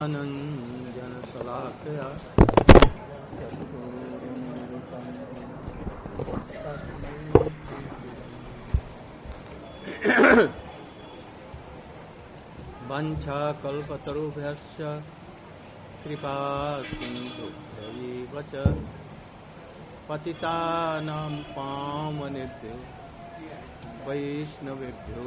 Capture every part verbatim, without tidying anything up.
अनंजन शलाकया वंशाकल्पतरुभ्यश्च कृपा सिन्धुभ्यैव च पतितानां पावनेभ्यो वैष्णवेभ्यो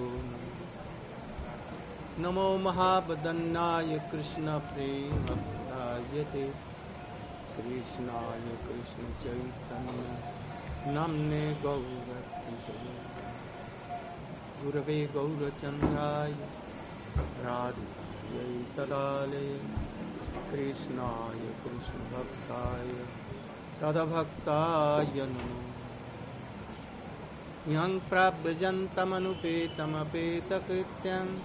नमो महावदन्नाय कृष्ण प्रेमप्रदायते कृष्णाय कृष्ण चैतन्य नाम्ने गौरकिशोरे गुरवे गौरचन्द्राय राधिकायै तदालये कृष्णाय कृष्णभक्ताय तदभक्ताय नमो यं प्राव्रजन्तमनुपेतमपेतकृत्यं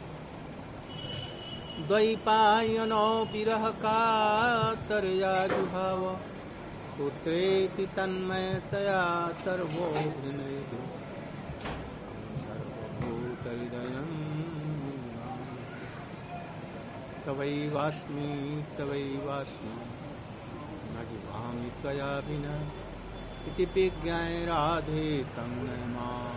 द्वैपायनो विरह कातरया जुहाव पुत्रेति तन्मयतया सर्वोऽभिनेदु सर्वभूतहृदयं तवैवास्मि तवैवास्मि न जीवामि त्वया विना इति विज्ञाय राधे तं नमामि।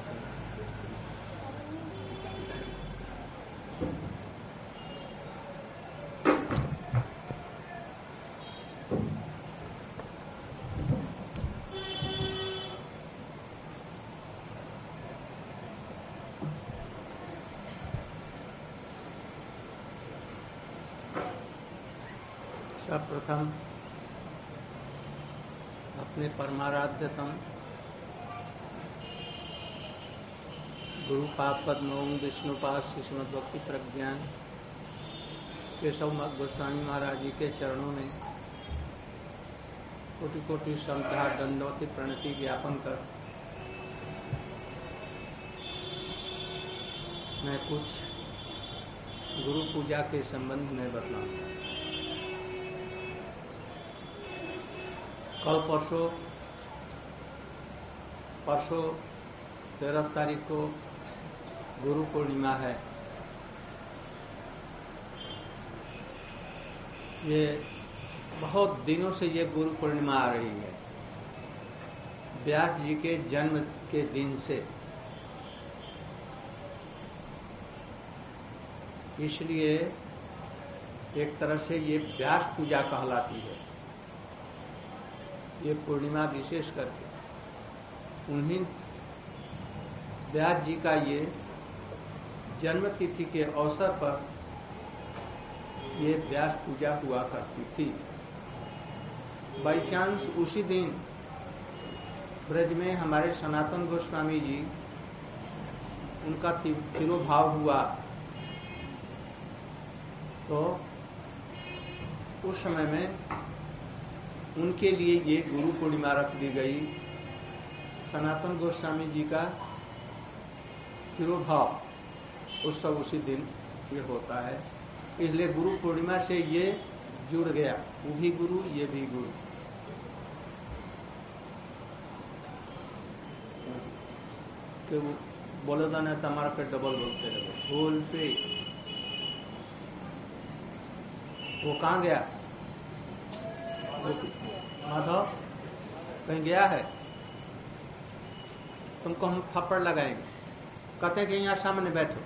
सर्वप्रथम अपने परमाराध्यतम गुरु पादपद्म विष्णुपाद श्रीमद् भक्ति प्रज्ञान केशव गोस्वामी महाराज जी के चरणों में कोटि कोटि श्रद्धा दंडवती प्रणति ज्ञापन कर मैं कुछ गुरु पूजा के संबंध में बतलाऊंगा। कल परसों परसों तेरह तारीख को गुरु पूर्णिमा है। ये बहुत दिनों से ये गुरु पूर्णिमा आ रही है, व्यास जी के जन्म के दिन से। इसलिए एक तरह से ये व्यास पूजा कहलाती है। ये पूर्णिमा विशेष करके उन्हीं व्यास जी का ये जन्म तिथि के अवसर पर ये व्यास पूजा हुआ करती थी। बाई चांस उसी दिन ब्रज में हमारे सनातन गोस्वामी जी उनका तिरोभाव हुआ, तो उस समय में उनके लिए ये गुरु पूर्णिमा रख दी गई। सनातन गोस्वामी जी का तिरोभाव उत्सव उसी दिन ये होता है, इसलिए गुरु पूर्णिमा से ये जुड़ गया। वो भी गुरु, ये भी गुरु। कि वो बोले तो ना तुम्हारा पे डबल बोलते रहे बोल पे। वो कहाँ गया? माधव कहीं गया है? तुमको हम थप्पड़ लगाएंगे। कहते कि यहाँ सामने बैठो।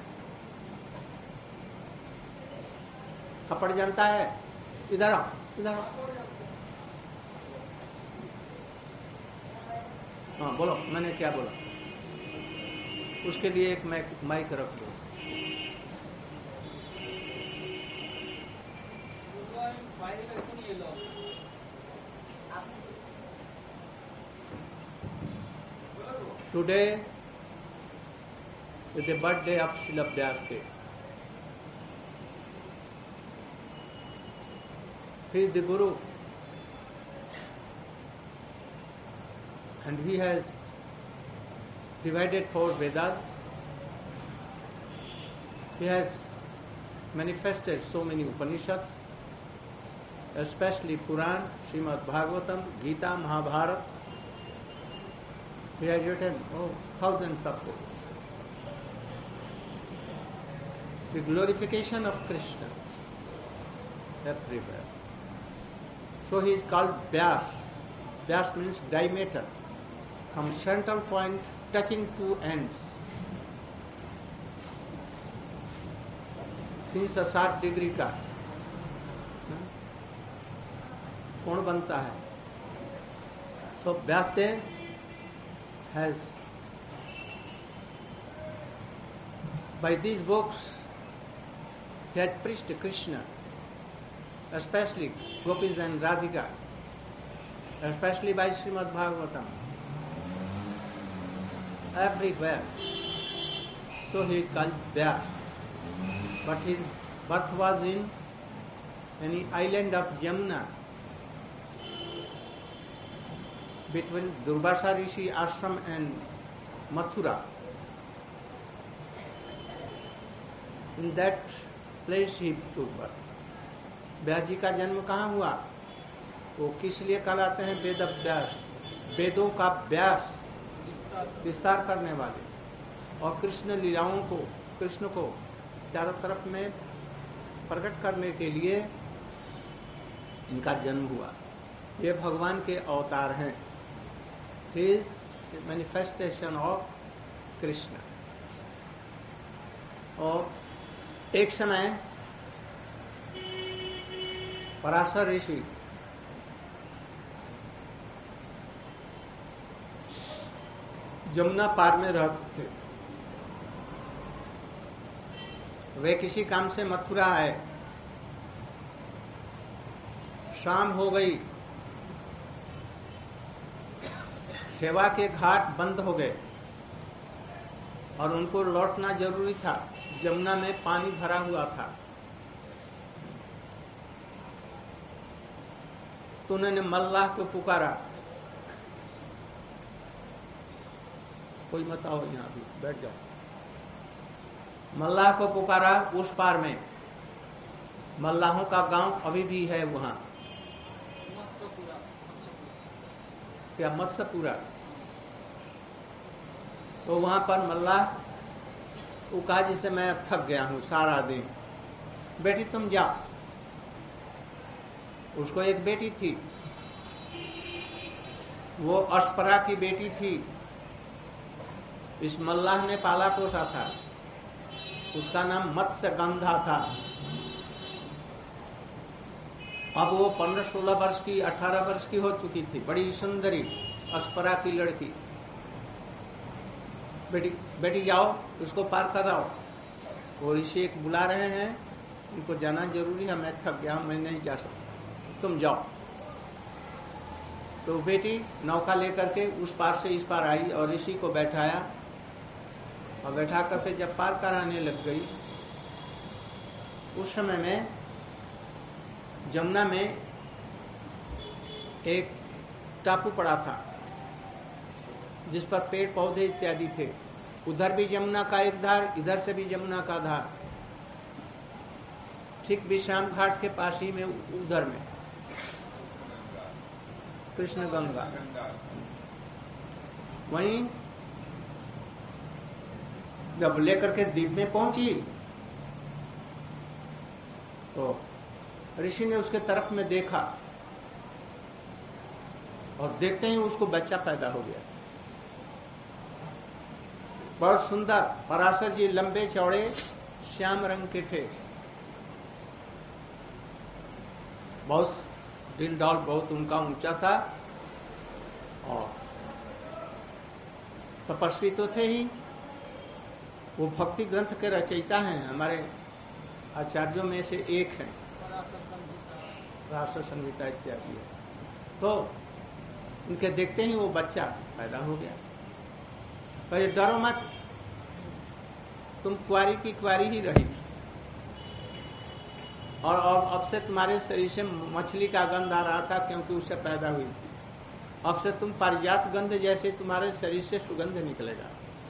थप्पड़ जानता है? इधर आओ, इधर आओ। हाँ बोलो, मैंने क्या बोला? उसके लिए एक माइक माइक रख दो। Today is the birthday of Srila Vyasdev. He is the Guru, and he has divided four Vedas. He has manifested so many Upanishads, especially Puran, Srimad Bhagavatam, Gita, Mahabharata. He has written oh, thousands of books. the glorification of Krishna. everywhere. So he is called Vyas. Vyas means diameter, from central point touching two ends. तीन सौ साठ degree का कोण बनता है. So Vyasdev has, by these books, he has preached Krishna, especially Gopis and Radhika, especially by Srimad Bhagavatam, everywhere. So he is called Vyas. But his birth was in any island of Jamuna, between Durvasa Rishi ashram and Mathura. In that place he took birth. व्यास जी का जन्म कहाँ हुआ? वो किस लिए कहलाते हैं वेद व्यास? वेदों का व्यास, विस्तार करने वाले, और कृष्ण लीलाओं को, कृष्ण को चारों तरफ में प्रकट करने के लिए इनका जन्म हुआ. ये भगवान के अवतार हैं. He is a manifestation of Krishna. और एक समय पराशर ऋषि जमुना पार में रहते थे. वे किसी काम से मथुरा आए. शाम हो गई. खेवा के घाट बंद हो गए और उनको लौटना जरूरी था. जमुना में पानी भरा हुआ था. तो उन्होंने मल्लाह को पुकारा. कोई मत आओ यहाँ भी, बैठ जाओ. मल्लाह को पुकारा. उस पार में मल्लाहों का गांव अभी भी है वहां. क्या? मत्स्यपुरा. तो वहां पर मल्लाह वो कहा, जिसे मैं अब थक गया हूं सारा दिन, बेटी तुम जाओ. उसको एक बेटी थी, वो अस्परा की बेटी थी. इस मल्लाह ने पाला पोसा था. उसका नाम मत्स्य गंधा था. अब वो पंद्रह सोलह वर्ष की, अठारह वर्ष की हो चुकी थी. बड़ी सुंदरी अस्परा की लड़की. बेटी बेटी जाओ, उसको पार कराओ. वो ऋषि एक बुला रहे हैं, उनको जाना जरूरी है. मैं थक गया हूं, मैं नहीं जा सकता, तुम जाओ. तो बेटी नौका लेकर के उस पार से इस पार आई और ऋषि को बैठाया. और बैठा करके जब पार कराने लग गई, उस समय में जमुना में एक टापू पड़ा था जिस पर पेड़ पौधे इत्यादि थे. उधर भी जमुना का एक धार, इधर से भी जमुना का धार. ठीक विश्राम घाट के पास ही में उधर में कृष्ण गंगा. वहीं जब लेकर के द्वीप में पहुंची तो ऋषि ने उसके तरफ में देखा और देखते ही उसको बच्चा पैदा हो गया. बहुत सुंदर. पराशर जी लंबे चौड़े श्याम रंग के थे. बहुत दिल डॉल, बहुत उनका ऊंचा था. और तपस्वी तो थे ही. वो भक्ति ग्रंथ के रचयिता हैं. हमारे आचार्यों में से एक हैं. राष्ट्र संहिता इत्यादि है. तो उनके देखते ही वो बच्चा पैदा हो गया. तो ये डरो मत, तुम कुंवारी की कुंवारी ही रही. और अब से तुम्हारे शरीर से मछली का गंध आ रहा था, क्योंकि उससे पैदा हुई थी. अब से तुम पारिजात गंध जैसे तुम्हारे शरीर से सुगंध निकलेगा.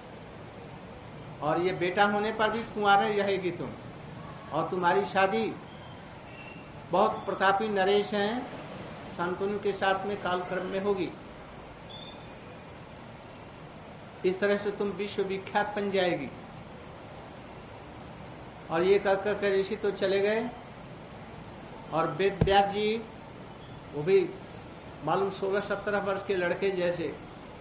और ये बेटा होने पर भी कुंवारी रहेगी तुम. और तुम्हारी शादी बहुत प्रतापी नरेश हैं शांतनु के साथ में कालक्रम में होगी. इस तरह से तुम विश्व विख्यात बन जाएगी. और ये कहकर ऋषि तो चले गए. और वेद व्यास जी वो भी मालूम सोलह सत्रह वर्ष के लड़के जैसे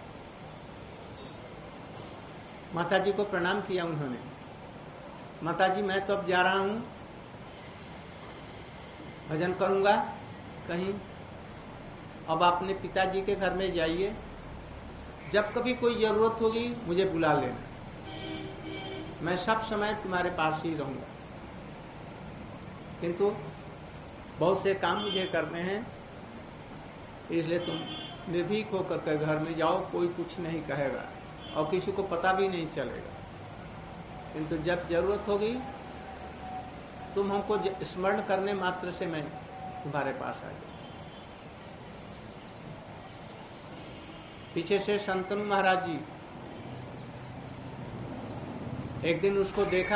माता जी को प्रणाम किया उन्होंने। माता जी मैं तो अब जा रहा हूं, भजन करूंगा कहीं, अब अपने पिताजी के घर में जाइए, जब कभी कोई जरूरत होगी मुझे बुला लेना, मैं सब समय तुम्हारे पास ही रहूंगा, किंतु बहुत से काम मुझे करने हैं, इसलिए तुम निर्भीक होकर के घर में जाओ, कोई कुछ नहीं कहेगा और किसी को पता भी नहीं चलेगा, किंतु जब जरूरत होगी तुम हमको स्मरण करने मात्र से मैं तुम्हारे पास आ जाऊं। पीछे से शंतनु महाराज जी एक दिन उसको देखा,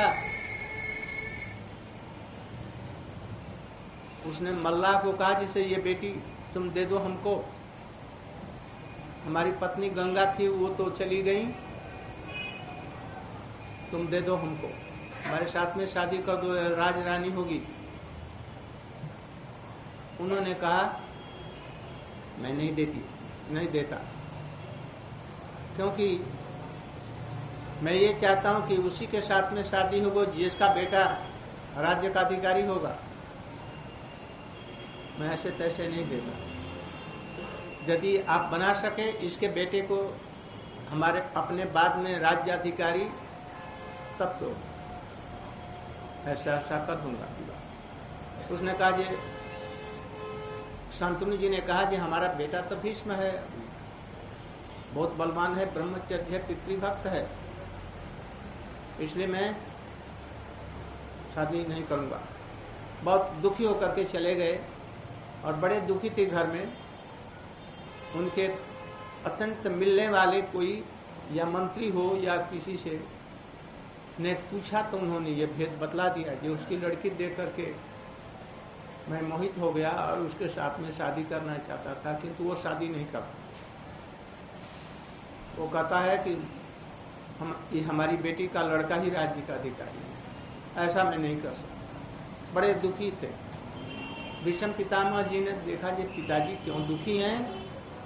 उसने मल्लाह को कहा जैसे ये बेटी तुम दे दो हमको, हमारी पत्नी गंगा थी वो तो चली गई, तुम दे दो हमको, हमारे साथ में शादी कर दो, राज रानी होगी। उन्होंने कहा मैं नहीं देती, नहीं देता, क्योंकि मैं ये चाहता हूं कि उसी के साथ में शादी होगी जिसका बेटा राज्य का अधिकारी होगा, मैं ऐसे तैसे नहीं देता। यदि आप बना सके इसके बेटे को हमारे अपने बाद में राज्य अधिकारी, तब तो ऐसा ऐसा कर दूंगा। उसने कहा जी, शांतनु जी ने कहा जी हमारा बेटा तो भीष्म है, बहुत बलवान है, ब्रह्मचर्य पितृभक्त है, इसलिए मैं शादी नहीं करूंगा। बहुत दुखी होकर के चले गए और बड़े दुखी थे घर में। उनके अत्यंत मिलने वाले कोई या मंत्री हो या किसी से ने पूछा तो उन्होंने ये भेद बतला दिया जो उसकी लड़की देख करके मैं मोहित हो गया और उसके साथ में शादी करना चाहता था, किंतु वो शादी नहीं करता। वो कहता है कि हम ये हमारी बेटी का लड़का ही राज्य का अधिकारी है, ऐसा मैं नहीं कर सकता। बड़े दुखी थे। भीष्म पितामह जी ने देखा कि पिताजी क्यों दुखी हैं,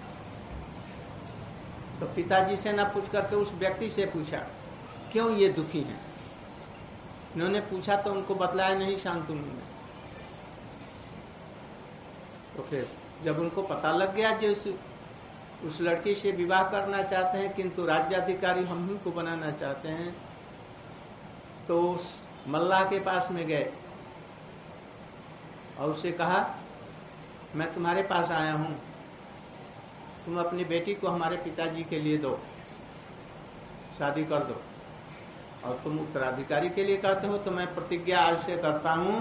तो पिताजी से ना पूछ करके उस व्यक्ति से पूछा क्यों ये दुखी हैं। इन्होंने पूछा तो उनको बतलाया नहीं शांतनु ने। तो फिर जब उनको पता लग गया जो उस, उस लड़की से विवाह करना चाहते हैं किंतु राज्याधिकारी हम ही को बनाना चाहते हैं, तो उस मल्लाह के पास में गए और उससे कहा मैं तुम्हारे पास आया हूं, तुम अपनी बेटी को हमारे पिताजी के लिए दो, शादी कर दो, और तुम उत्तराधिकारी के लिए कहते हो तो मैं प्रतिज्ञा आज से करता हूं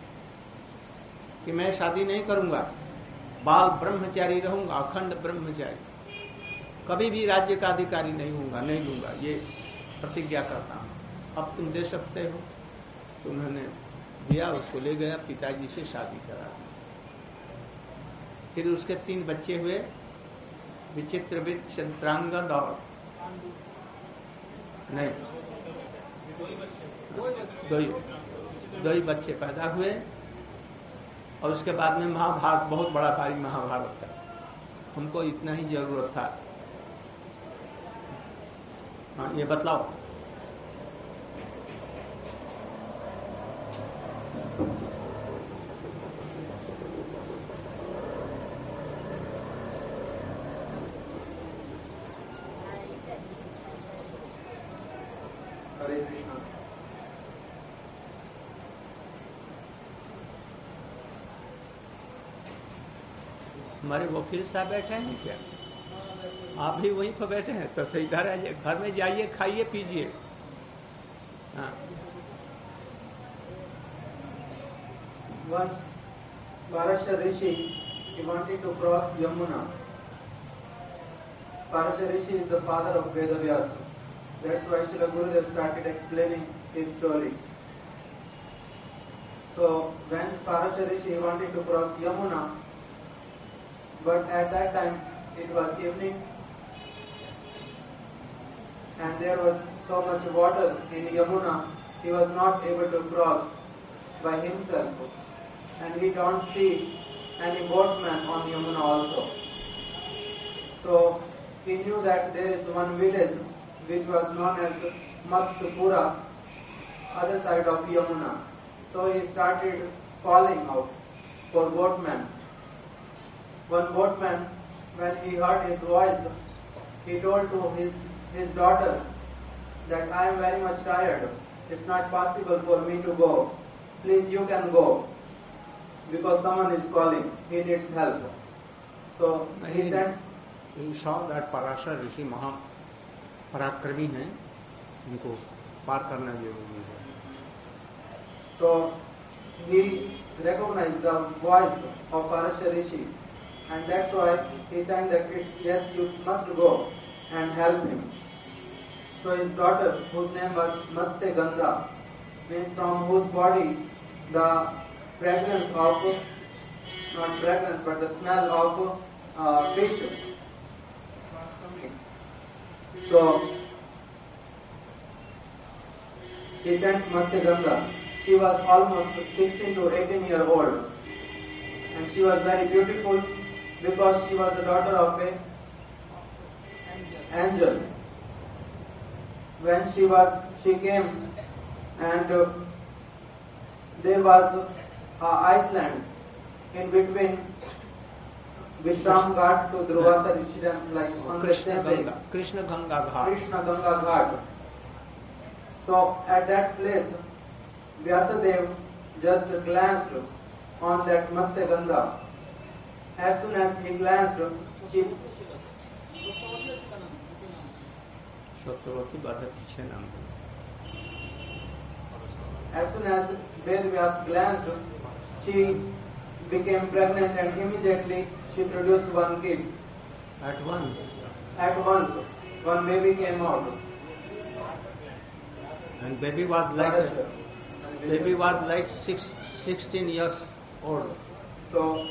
कि मैं शादी नहीं करूंगा, बाल ब्रह्मचारी रहूंगा, अखंड ब्रह्मचारी, कभी भी राज्य का अधिकारी नहीं होऊंगा, नहीं लूंगा, ये प्रतिज्ञा करता हूं, अब तुम दे सकते हो। तो उन्होंने दिया, उसको ले गया, पिताजी से शादी करा दी। फिर उसके तीन बच्चे हुए, विचित्रविद, चित्रांगद और नहीं दो ही दो ही बच्चे पैदा हुए। और उसके बाद में महाभारत, बहुत बड़ा भारी महाभारत है, हमको इतना ही जरूरत था। हाँ, ये बतलाओ। हरे कृष्णा। हमारे वकील साहब बैठे हैं क्या? आप भी वहीं पर बैठे हैं तो, तो इधर आइए, घर में जाइए, खाइए पीजिए। हाँ। Once Parasha Rishi, he wanted to cross Yamuna. Parasha Rishi is the father of Vedavyasa. That's why Srila Gurudev started explaining his story. So when Parasha Rishi wanted to cross Yamuna, but at that time it was evening and there was so much water in Yamuna, he was not able to cross by himself. and he don't see any boatman on Yamuna also. So he knew that there is one village which was known as Matspura, other side of Yamuna. So he started calling out for boatmen. One boatman, when he heard his voice, he told to his, his daughter that I am very much tired. It's not possible for me to go. Please, you can go. Because someone is calling. He needs help. So he sent. He saw that Parashar Rishi Maha पराक्रमी हैं, उनको पार करना जरूरी है. So he recognized the voice of Parashar Rishi, and that's why he said that it's, yes, you must go and help him. So his daughter, whose name was Matsya Gandha, means from whose body the fragrance of, not fragrance, but the smell of uh, fish was coming. So he sent Matsya Gandha. She was almost sixteen to eighteen year old, and she was very beautiful because she was the daughter of a angel. When she was, she came, and uh, there was uh, Iceland in between Vishram Ghat to Durvasa Rishiram, like on the same way. Krishna Ganga Ghat. Krishna Ganga Ghat. So at that place, Vyasadev just glanced on that Matsya Gandha. As soon as he glanced, she As soon as Ved Vyas glanced, she became pregnant and immediately she produced one kid. At once. At once, one baby came out. And baby was like baby was like six, sixteen years old. So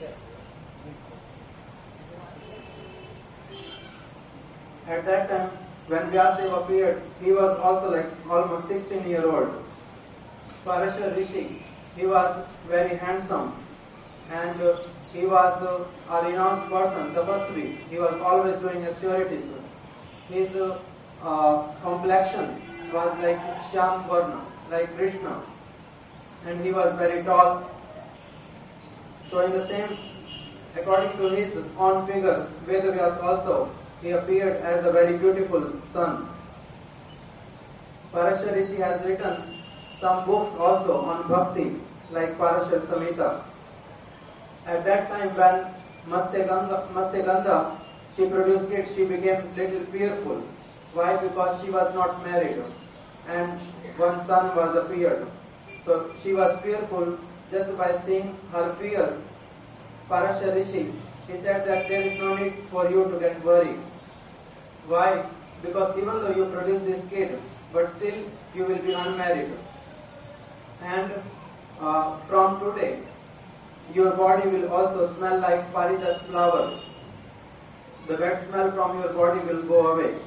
at that time, when Vyasadeva appeared, he was also like almost sixteen year old. Parashar Rishi, he was very handsome, and uh, he was uh, a renounced person, tapasvi. He was always doing austerities. His uh, uh, complexion was like Shyam Varna, like Krishna, and he was very tall. So in the same, according to his own figure, Vedavyas also, he appeared as a very beautiful son. Parashar Rishi has written some books also on bhakti, like Parashar Samhita. At that time when Matsya Gandha, Matsya Gandha, she produced kids, she became little fearful. Why? Because she was not married and one son was appeared. So she was fearful just by seeing her fear. Parashar Rishi, he said that there is no need for you to get worried. Why? Because even though you produce this kid, but still you will be unmarried. And uh, from today, your body will also smell like parijat flower. The bad smell from your body will go away.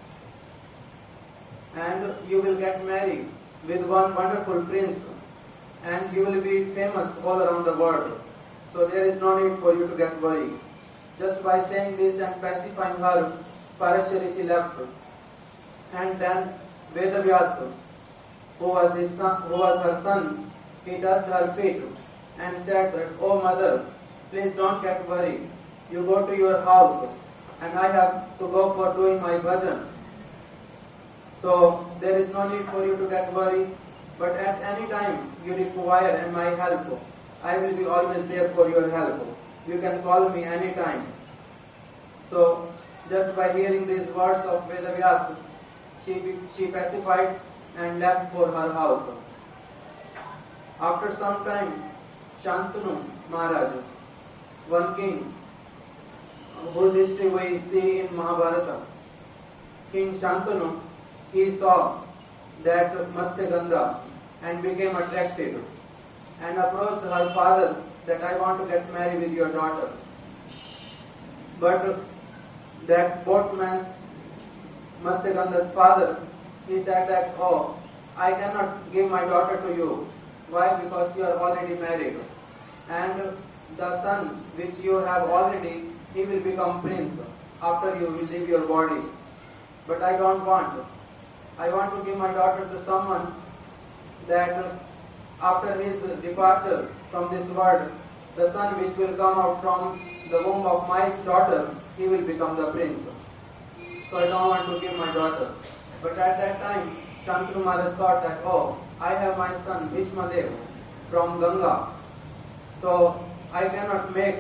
And you will get married with one wonderful prince. And you will be famous all around the world. So there is no need for you to get worried. Just by saying this and pacifying her, Parashar Rishi left. And then Vedavyasa, who was his son, who was her son, he touched her feet and said that, "Oh mother, please don't get worried. You go to your house, and I have to go for doing my bhajan. So there is no need for you to get worried. But at any time you require my help, I will be always there for your help. You can call me any time." So just by hearing these words of Vedavyasa, she she pacified and left for her house. After some time, Shantanu Maharaj, one king, whose history we see in Mahabharata, King Shantanu, he saw that Matsya Gandha and became attracted and approached her father that I want to get married with your daughter. But that boatman's, Matsya Gandha's father, he said that, "Oh, I cannot give my daughter to you." Why? Because you are already married. and the son which you have already, he will become prince after you will leave your body. But I don't want. I want to give my daughter to someone that after his departure from this world, the son which will come out from the womb of my daughter, he will become the prince. So I don't want to give my daughter. But at that time, Shantanu Maharaj thought that, oh, I have my son Bhishmadev from Ganga. So I cannot make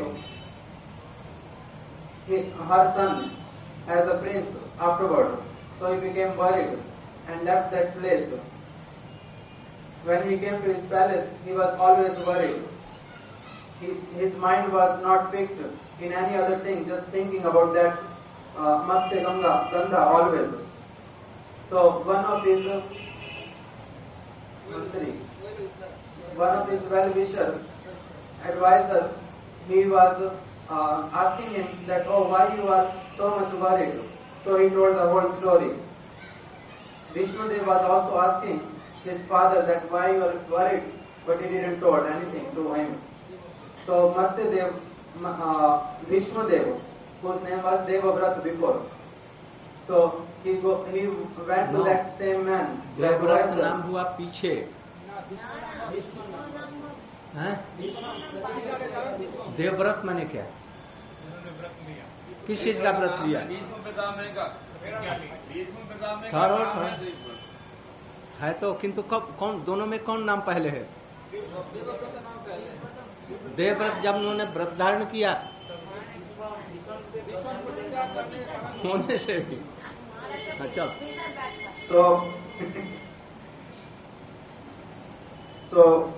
her son as a prince afterward. So he became worried and left that place. When he came to his palace, he was always worried. He, his mind was not fixed in any other thing, just thinking about that uh, Matsya Ganga, Ganga always. So one of his uh, one of his well-wisher, advisor, he was uh, asking him that, oh, why you are so much worried? So he told the whole story. Vishnudev was also asking his father that why you are worried, but he didn't told anything to him. So Matsya Dev, uh, Vishnudev, whose name was Devavrat before. So he go, he went to no. that same man. Devavrat नाम हुआ पीछे. हैं? देवव्रत माने क्या? किस चीज का व्रत लिया? है तो, किंतु कब कौन दोनों में कौन नाम पहले है? देवव्रत जब उन्होंने व्रत धारण किया होने से भी अच्छा. So so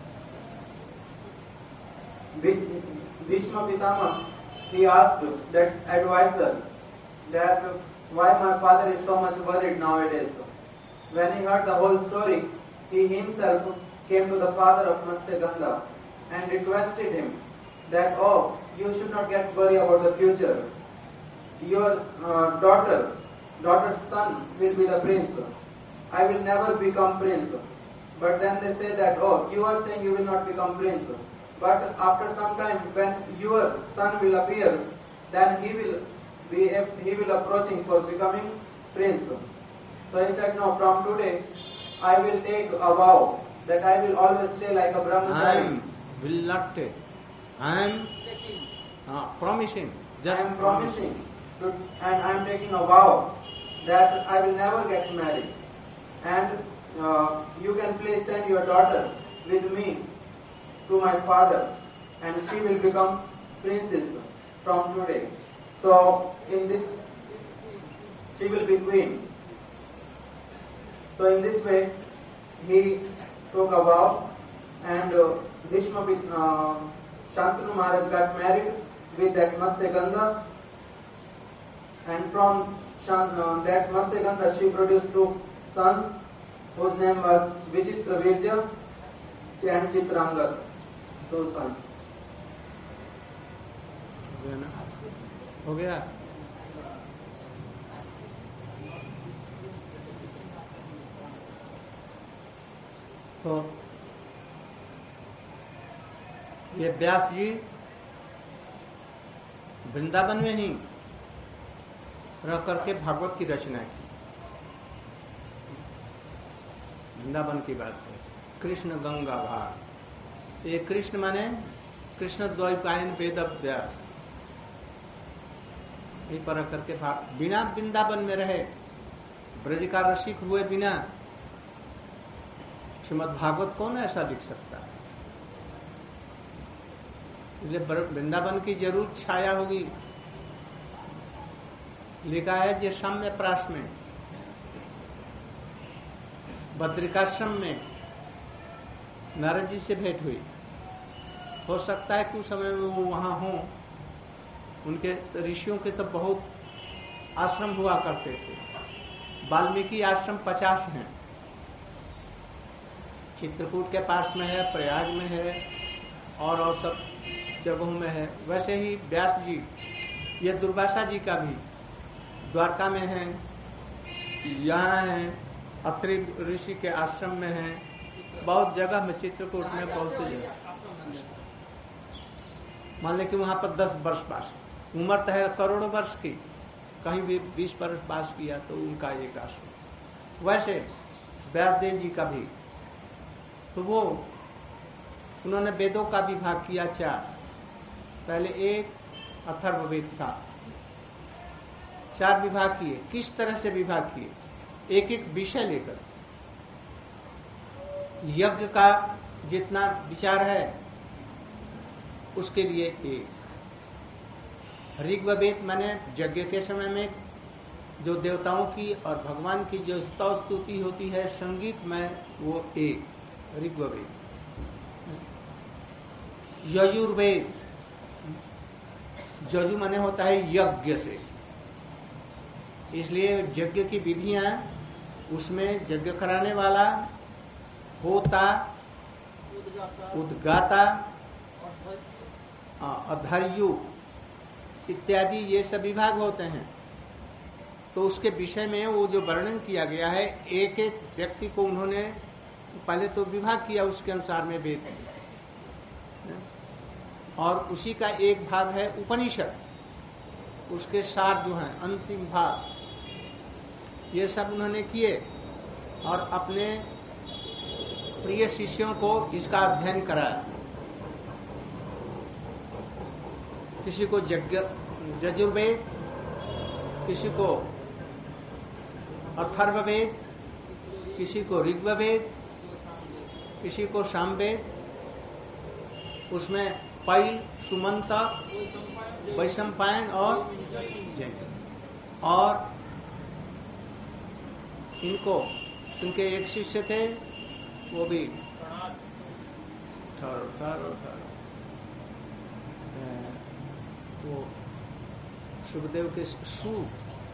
Bhishma Pitama, he asked that advisor that why my father is so much worried nowadays. When he heard the whole story, he himself came to the father of Matsya Ganga and requested him that, oh, you should not get worried about the future. Your uh, daughter, daughter's son will be the prince. I will never become prince. But then they say that, oh, you are saying you will not become prince. But after some time, when your son will appear, then he will be he will approaching for becoming prince. So he said, no, from today, I will take a vow that I will always stay like a brahmachari. I will not take. I am uh, promising. Just I am promising, to, and I am taking a vow that I will never get married. And uh, you can please send your daughter with me to my father, and she will become princess from today. So in this, she will be queen. So in this way, he took a vow, and uh, Bhishma, uh, Shantanu Maharaj got married with that Matsya Ganga, and from Shant, uh, that Matsya Ganga she produced two sons, whose name was Vichitra Virja and Chitrangad, two sons. हो गया. तो ये व्यास जी वृंदावन में ही रह करके भागवत की रचना की. वृंदावन की बात है. कृष्ण गंगा भाग. ये कृष्ण माने कृष्ण द्वैपायन वेद व्यास. ये पर करके भाग बिना वृंदावन में रहे, ब्रज का रसिक हुए बिना श्रीमद् भागवत कौन ऐसा लिख सकता है? वृंदावन की जरूर छाया होगी. लिखा है जे साम्य प्राश में, बद्रिकाश्रम में नारद जी से भेंट हुई. हो सकता है कि उस समय में वो वहां हों. उनके ऋषियों के तो बहुत आश्रम हुआ करते थे. वाल्मीकि आश्रम पचास हैं. चित्रकूट के पास में है, प्रयाग में है, और और सब जगहों में है. वैसे ही व्यास जी, ये दुर्वासा जी का भी द्वारका में है, यहाँ है, अत्रि ऋषि के आश्रम में है, बहुत जगह में, चित्रकूट में बहुत सी जगह. मान लें कि वहां पर दस वर्ष वास, उम्र तो है करोड़ों वर्ष की, कहीं भी बीस वर्ष वास किया तो उनका एक आश्रम। वैसे व्यासदेव जी का भी, तो वो उन्होंने वेदों का विभाग किया चार। पहले एक अथर्ववेद था, चार विभाग किए। किस तरह से विभाग किए? एक एक विषय लेकर, यज्ञ का जितना विचार है उसके लिए एक। ऋग्वेद माने यज्ञ के समय में जो देवताओं की और भगवान की जो स्तव स्तुति होती है संगीत में, वो एक ऋग्वेद। यजुर्वेद, यजु माने होता है यज्ञ से, इसलिए यज्ञ की विधियां, उसमें यज्ञ कराने वाला, होता, उद्गाता, अधर्यु इत्यादि ये सब विभाग होते हैं। तो उसके विषय में वो जो वर्णन किया गया है, एक एक व्यक्ति को उन्होंने पहले तो विभाग किया, उसके अनुसार में वेद, और उसी का एक भाग है उपनिषद, उसके सार जो हैं अंतिम भाग, ये सब उन्होंने किए और अपने प्रिय शिष्यों को इसका अध्ययन कराया। किसी को यज्ञ यजुर्वेद, किसी को अथर्ववेद, किसी को ऋग्वेद, किसी को सामवेद, उसमें पैल, सुमंत, वैशंपायन और जैन। और इनको, इनके एक शिष्य थे, वो भी ठहरो ठहरो ठहरो वो सुखदेव के सूत,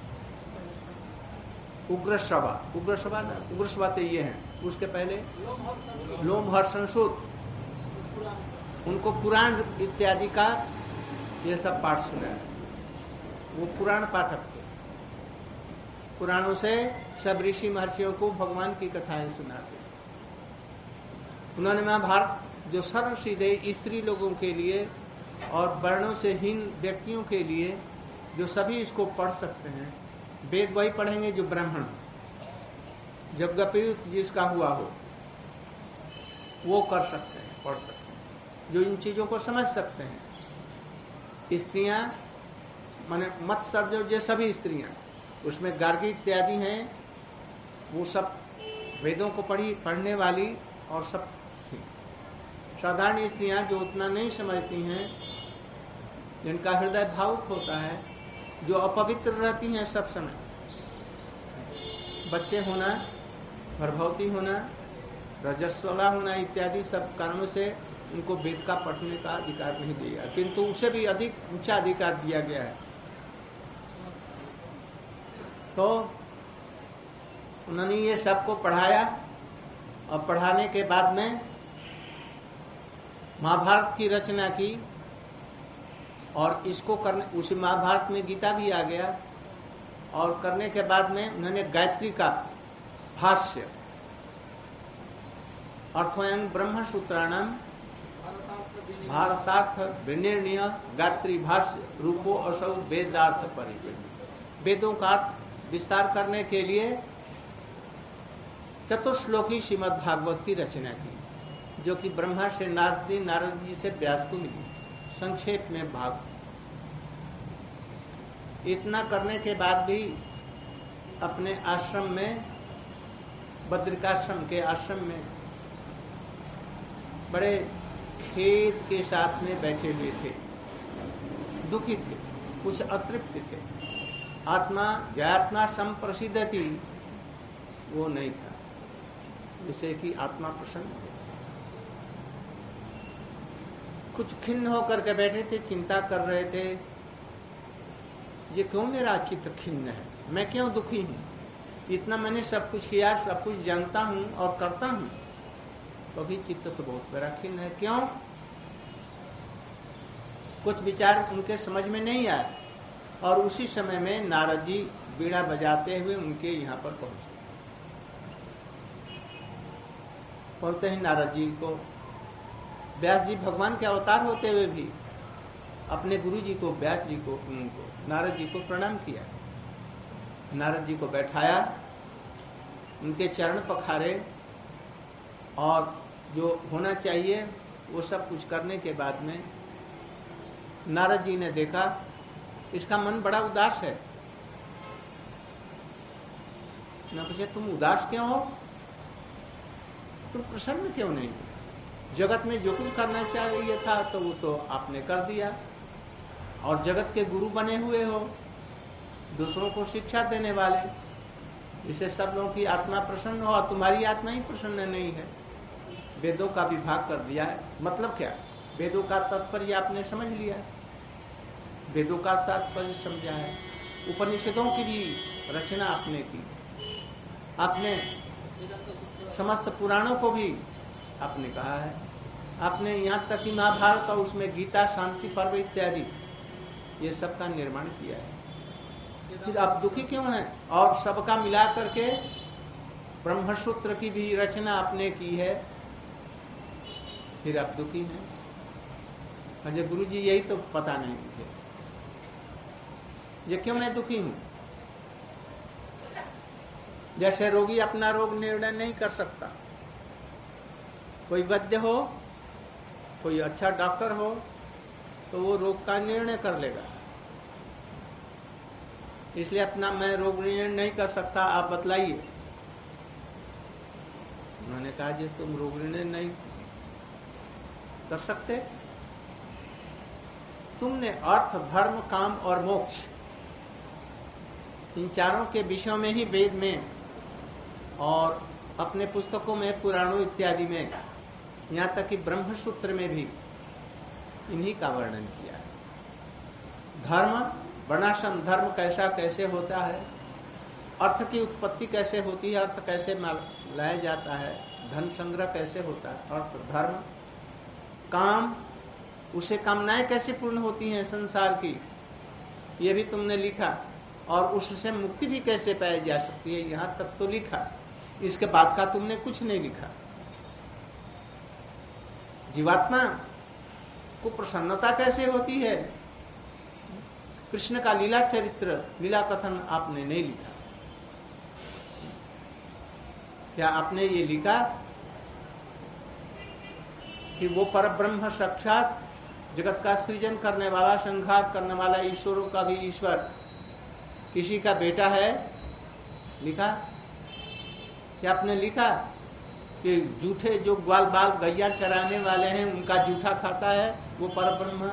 उग्रश्रवा, उग्रश्रवा ना, उग्रश्रवा तो ये हैं। उसके पहले लोमहर्षण सूत, उनको पुराण इत्यादि का ये सब पाठ सुना है। वो पुराण पाठक थे, पुराणों से सब ऋषि महर्षियों को भगवान की कथाएं सुनाते। उन्होंने महाभारत, जो सर्व सीधे स्त्री लोगों के लिए और वर्णों से हीन व्यक्तियों के लिए, जो सभी इसको पढ़ सकते हैं, वेद वही पढ़ेंगे जो ब्राह्मण, जब गपयुक्त जिसका हुआ हो वो कर सकते हैं, पढ़ सकते हैं, जो इन चीजों को समझ सकते हैं। स्त्रियां माने मत सब, जो ये सभी स्त्रियां, उसमें गार्गी इत्यादि हैं, वो सब वेदों को पढ़ी पढ़ने वाली और सब थी। साधारण स्त्रियां जो उतना नहीं समझती हैं, जिनका हृदय भावुक होता है, जो अपवित्र रहती हैं सब समय, बच्चे होना, गर्भवती होना, रजस्वला होना इत्यादि सब कारणों से उनको वेद का पढ़ने का अधिकार नहीं दिया, किंतु उसे भी अधिक ऊंचा अधिकार दिया गया है। तो उन्होंने ये सबको पढ़ाया और पढ़ाने के बाद में महाभारत की रचना की, और इसको करने, उसी महाभारत में गीता भी आ गया, और करने के बाद में उन्होंने गायत्री का भाष्य, अर्थोयं ब्रह्म सूत्राणाम भारतार्थ विनिर्णय गायत्री भाष्य रूपो असौ वेदार्थ परिचय। वेदों का अर्थ विस्तार करने के लिए चतुश्लोकी श्रीमद् भागवत की रचना की, जो कि ब्रह्मा से नारद जी, नारद जी से व्यास को मिली थी। संक्षेप में भाग, इतना करने के बाद भी अपने आश्रम में, बद्रिकाश्रम के आश्रम में बड़े खेद के साथ में बैठे हुए थे, दुखी थे, कुछ अतृप्त थे। आत्मा जयात्मा संप्रसिद्धति वो नहीं था, जैसे कि आत्मा प्रसन्न हो, कुछ खिन्न होकर के बैठे थे, चिंता कर रहे थे, ये क्यों मेरा चित्त खिन्न है, मैं क्यों दुखी हूँ, इतना मैंने सब कुछ किया, सब कुछ जानता हूँ और करता हूँ, तो भी चित्त तो बहुत बड़ा खिन्न है, क्यों? कुछ विचार उनके समझ में नहीं आया। और उसी समय में नारद जी बीड़ा बजाते हुए उनके यहाँ पर पहुंचे। पहुंचते ही नारद जी को, व्यास जी भगवान के अवतार होते हुए भी अपने गुरु जी को, व्यास जी को, उनको नारद जी को प्रणाम किया। नारद जी को बैठाया, उनके चरण पखारे और जो होना चाहिए वो सब कुछ करने के बाद में नारद जी ने देखा इसका मन बड़ा उदास है। ना पूछे तुम उदास क्यों हो, तुम प्रसन्न क्यों नहीं? जगत में जो कुछ करना चाहिए था तो वो तो आपने कर दिया, और जगत के गुरु बने हुए हो, दूसरों को शिक्षा देने वाले, इसे सब लोगों की आत्मा प्रसन्न हो, और तुम्हारी आत्मा ही प्रसन्न नहीं है। वेदों का विभाग कर दिया है, मतलब क्या? वेदों का तात्पर्य आपने समझ लिया, वेदों का तात्पर्य समझा है, उपनिषदों की भी रचना आपने की, आपने समस्त पुराणों को भी आपने कहा है, आपने यहाँ तक कि महाभारत और उसमें गीता, शांति पर्व इत्यादि ये सब का निर्माण किया है। फिर आप दुखी क्यों हैं? और सबका मिला करके ब्रह्मसूत्र की भी रचना आपने की है, फिर आप दुखी हैं। अजय गुरु जी यही तो पता नहीं मुझे, ये क्यों मैं दुखी हूं? जैसे रोगी अपना रोग निर्णय नहीं कर सकता, कोई वैद्य हो, कोई अच्छा डॉक्टर हो तो वो रोग का निर्णय कर लेगा। इसलिए अपना मैं रोग निर्णय नहीं कर सकता, आप बतलाइए। उन्होंने कहा जिस तुम रोग निर्णय नहीं कर सकते, तुमने अर्थ, धर्म, काम और मोक्ष इन चारों के विषयों में ही वेद में और अपने पुस्तकों में, पुराणों इत्यादि में, यहाँ तक कि ब्रह्मसूत्र में भी इन्हीं का वर्णन किया है। धर्म, वर्णाश्रम धर्म कैसा कैसे होता है, अर्थ की उत्पत्ति कैसे होती है, अर्थ कैसे लाया जाता है, धन संग्रह कैसे होता है, अर्थ धर्म, काम, उसे कामनाएं कैसे पूर्ण होती हैं संसार की, ये भी तुमने लिखा, और उससे मुक्ति भी कैसे पाई जा सकती है, यहाँ तक तो लिखा। इसके बाद का तुमने कुछ नहीं लिखा। जीवात्मा को प्रसन्नता कैसे होती है, कृष्ण का लीला चरित्र, लीला कथन आपने नहीं लिखा। क्या आपने ये लिखा कि वो परब्रह्म साक्षात जगत का सृजन करने वाला, संहार करने वाला, ईश्वरों का भी ईश्वर किसी का बेटा है? लिखा? क्या आपने लिखा कि जूठे जो ग्वाल बाल गैया चराने वाले हैं उनका जूठा खाता है वो परब्रह्म,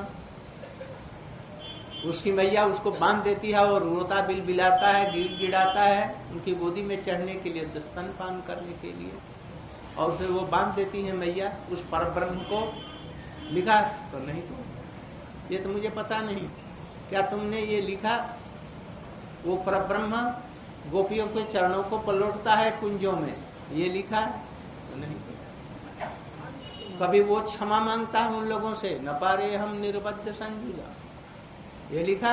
उसकी मैया उसको बांध देती है और रोता बिल बिलाता है, गिड़ गिड़ाता है उनकी गोदी में चढ़ने के लिए, स्तनपान करने के लिए, और उसे वो बांध देती है मैया उस परब्रह्म को? लिखा तो नहीं, तो ये तो मुझे पता नहीं। क्या तुमने ये लिखा वो परब्रह्म गोपियों के चरणों को पलटता है कुंजों में, ये लिखा तो नहीं। तो कभी वो क्षमा मांगता है उन लोगों से, न पारे हम निर्बद्ध संजुला, ये लिखा?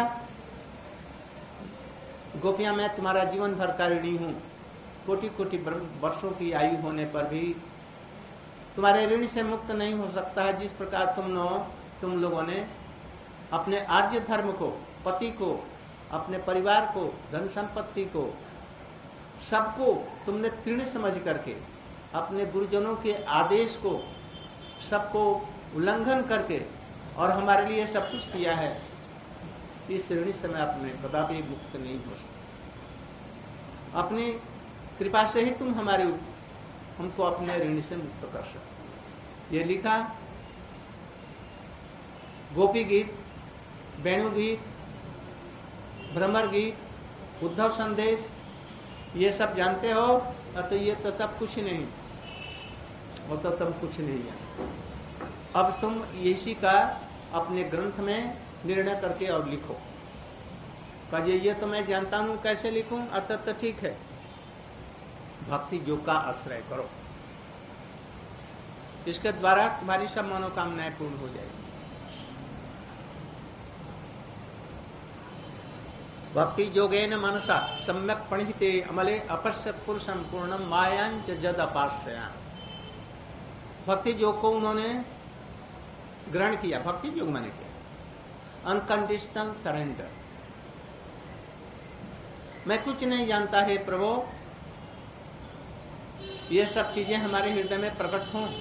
गोपियां मैं तुम्हारा जीवन भर का ऋणी हूं, कोटि कोटि वर्षों की आयु होने पर भी तुम्हारे ऋण से मुक्त नहीं हो सकता है। जिस प्रकार तुम नो तुम लोगों ने अपने आर्य धर्म को, पति को, अपने परिवार को, धन संपत्ति को, सबको तुमने तृण समझ करके, अपने गुरुजनों के आदेश को सबको उल्लंघन करके और हमारे लिए सब कुछ किया है, इस ऋण से मैं अपने कदापि मुक्त नहीं हो सकता। अपनी कृपा से ही तुम हमारे हमको अपने ऋण से मुक्त कर सकते। ये लिखा गोपी गीत, वेणु गीत, भ्रमर गीत, उद्धव संदेश, ये सब जानते हो? तो ये तो सब कुछ नहीं, वो तो तुम कुछ नहीं जानते। अब तुम इसी का अपने ग्रंथ में निर्णय करके और लिखो। कहिए ये तो मैं जानता हूं, कैसे लिखूं? अतः तो ठीक है, भक्ति योग का आश्रय करो, इसके द्वारा तुम्हारी सब मनोकामनाएं पूर्ण हो जाएगी। भक्ति योगेन मनसा सम्यक प्रणीते अमले अपश्यत पुरुषम पूर्णम मायांच जद अपाश्रया। भक्ति योग को उन्होंने ग्रहण किया, भक्ति योग माने किया, अनकंडीशनल सरेंडर। मैं कुछ नहीं जानता है प्रभु, ये सब चीजें हमारे हृदय में प्रकट हों,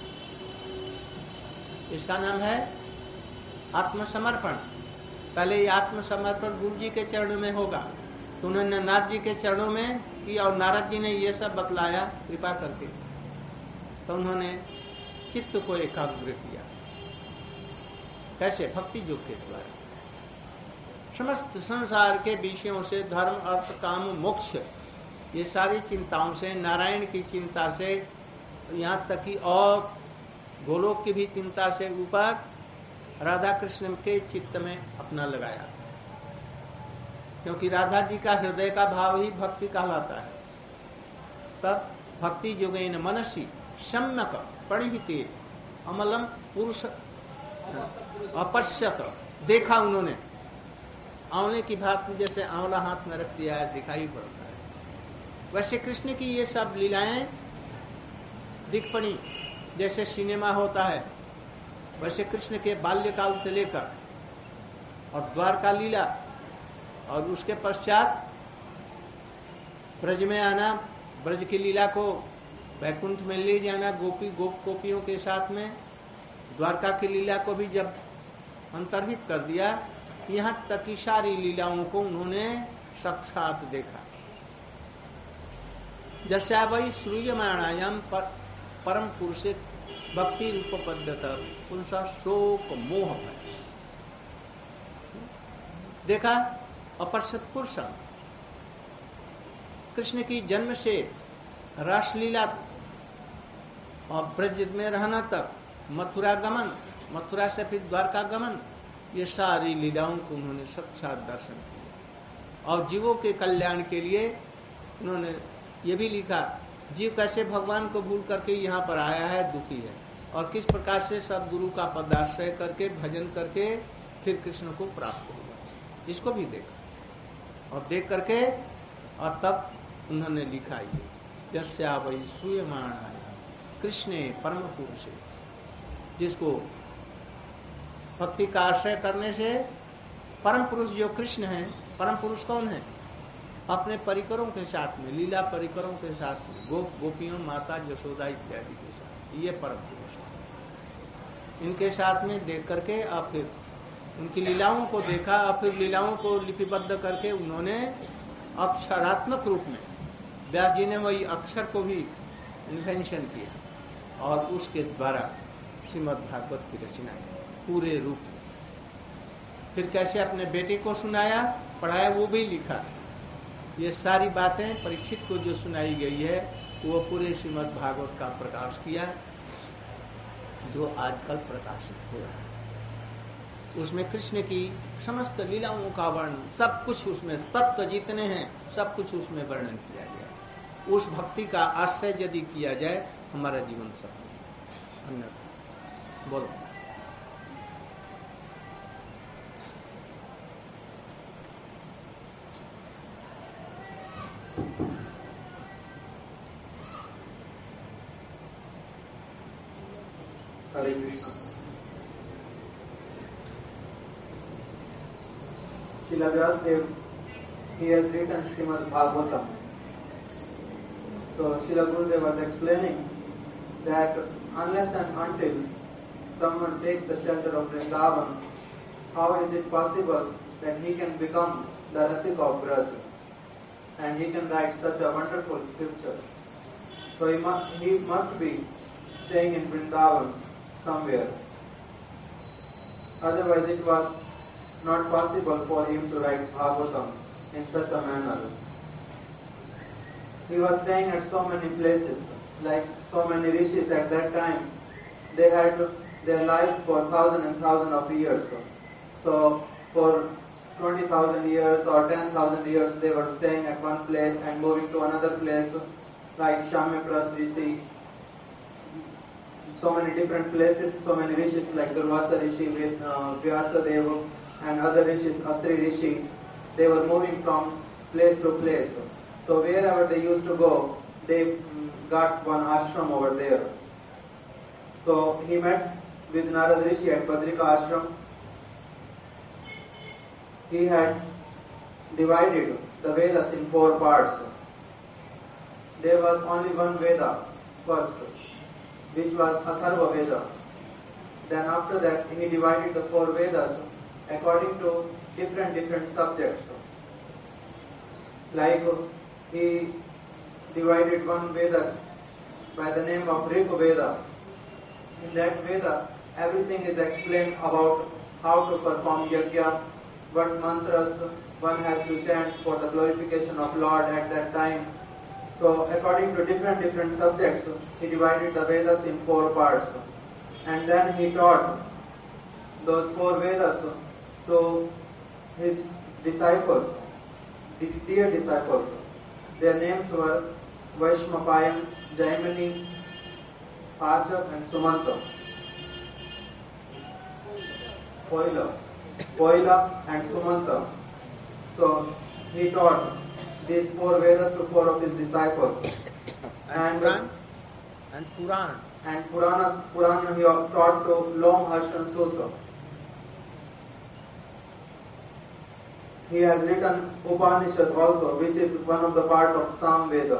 इसका नाम है आत्मसमर्पण। पहले ये आत्मसमर्पण गुरु जी के चरणों में होगा, तो उन्होंने नारद जी के चरणों में किया और नारद जी ने ये सब बतलाया कृपा करके, तो उन्होंने चित्त को एकाग्र किया। कैसे? भक्ति योग के द्वारा। समस्त संसार के विषयों से, धर्म अर्थ काम मोक्ष, ये सारी चिंताओं से, नारायण की चिंता से, यहाँ तक कि और गोलोक की भी चिंता से ऊपर राधा कृष्ण के चित्त में अपना लगाया, क्योंकि राधा जी का हृदय का भाव ही भक्ति कहलाता है। तब भक्ति योगेन मनसी सम्यक प्रणिहिते अमलम पुरुष अपश्यत, देखा उन्होंने आंवले की भात में, जैसे आंवला हाथ में रख दिया है दिखाई पड़ता है, वैसे कृष्ण की ये सब लीलाएं दिख पड़ी। जैसे सिनेमा होता है, वैसे कृष्ण के बाल्यकाल से लेकर और द्वारका लीला, और उसके पश्चात ब्रज में आना, ब्रज की लीला को वैकुंठ में ले जाना गोपी गोप गोपियों के साथ में, द्वारका की लीला को भी जब अंतर्हित कर दिया, यहाँ तक की सारी लीलाओं को उन्होंने साक्षात देखा। जैसा वही श्रूयमाणायाम पर, परम पुरुष भक्ति रूप पद्धत उनसा शोक मोह है। देखा अपश्यत पुरुषम, कृष्ण की जन्म से रासलीला और ब्रज में रहना तक, मथुरा गमन, मथुरा से फिर द्वारका गमन, ये सारी लीलाओं को उन्होंने साक्षात दर्शन किया। और जीवों के कल्याण के लिए उन्होंने ये भी लिखा, जीव कैसे भगवान को भूल करके यहाँ पर आया है, दुखी है, और किस प्रकार से सदगुरु का पदाश्रय करके भजन करके फिर कृष्ण को प्राप्त हुआ, इसको भी देखा। और देख करके और तब उन्होंने लिखा ये जस्या वही सूयमाणाय कृष्णे परम पुरुष, जिसको भक्ति का आश्रय करने से परम पुरुष जो कृष्ण है, परम पुरुष कौन है? अपने परिकरों के साथ में, लीला परिकरों के साथ में, गोप गोपियों, माता यशोदा इत्यादि के साथ, ये परम पुरुष है। इनके साथ में देख करके और फिर उनकी लीलाओं को देखा और फिर लीलाओं को लिपिबद्ध करके उन्होंने अक्षरात्मक रूप में, व्यास जी ने वही अक्षर को भी इन्वेंशन किया और उसके द्वारा श्रीमद् भागवत की रचना की पूरे रूप में। फिर कैसे अपने बेटे को सुनाया, पढ़ाया, वो भी लिखा। ये सारी बातें परीक्षित को जो सुनाई गई है, वो पूरे श्रीमद् भागवत का प्रकाश किया, जो आजकल प्रकाशित हो रहा है। उसमें कृष्ण की समस्त लीलाओं का वर्णन, सब कुछ उसमें, तत्व जितने हैं सब कुछ उसमें वर्णन किया गया। उस भक्ति का आश्रय यदि किया जाए, हमारा जीवन सफल। अन्यथा बोलो। Hare Krishna. Srila Vyasadeva, he has written Srimad Bhagavatam. So Srila Gurudev was explaining that unless and until someone takes the shelter of Vrindavan, how is it possible that he can become the Rasika of Braj and he can write such a wonderful scripture? So he must, he must be staying in Vrindavan somewhere. Otherwise it was not possible for him to write Bhagavatam in such a manner. He was staying at so many places, like so many rishis at that time. They had their lives for thousand and thousand of years. So for twenty thousand years or ten thousand years they were staying at one place and moving to another place, like Shamyapras Rishi. So many different places, so many rishis like Durvasa Rishi with uh, Vyasadeva and other rishis, Atri Rishi. They were moving from place to place. So wherever they used to go, they got one ashram over there. So he met with Narad Rishi at Badrika ashram. he had divided the Vedas in four parts. There was only one Veda first, which was Atharva Veda. Then after that, he divided the four Vedas according to different different subjects. Like he divided one Veda by the name of Rig Veda. In that Veda, everything is explained about how to perform yajna, what mantras one has to chant for the glorification of Lord at that time. So according to different different subjects, he divided the Vedas in four parts. And then he taught those four Vedas to his disciples, the dear disciples. Their names were Vaishmapayan, Jaimini, Pajak and Sumanta. Poila, Poila and Sumanta. So he taught these four Vedas to four of his disciples. And, and Puran and Puran. And Puranas, Puran he taught to Lom Harshan Sutra. He has written Upanishad also, which is one of the part of Sam Veda.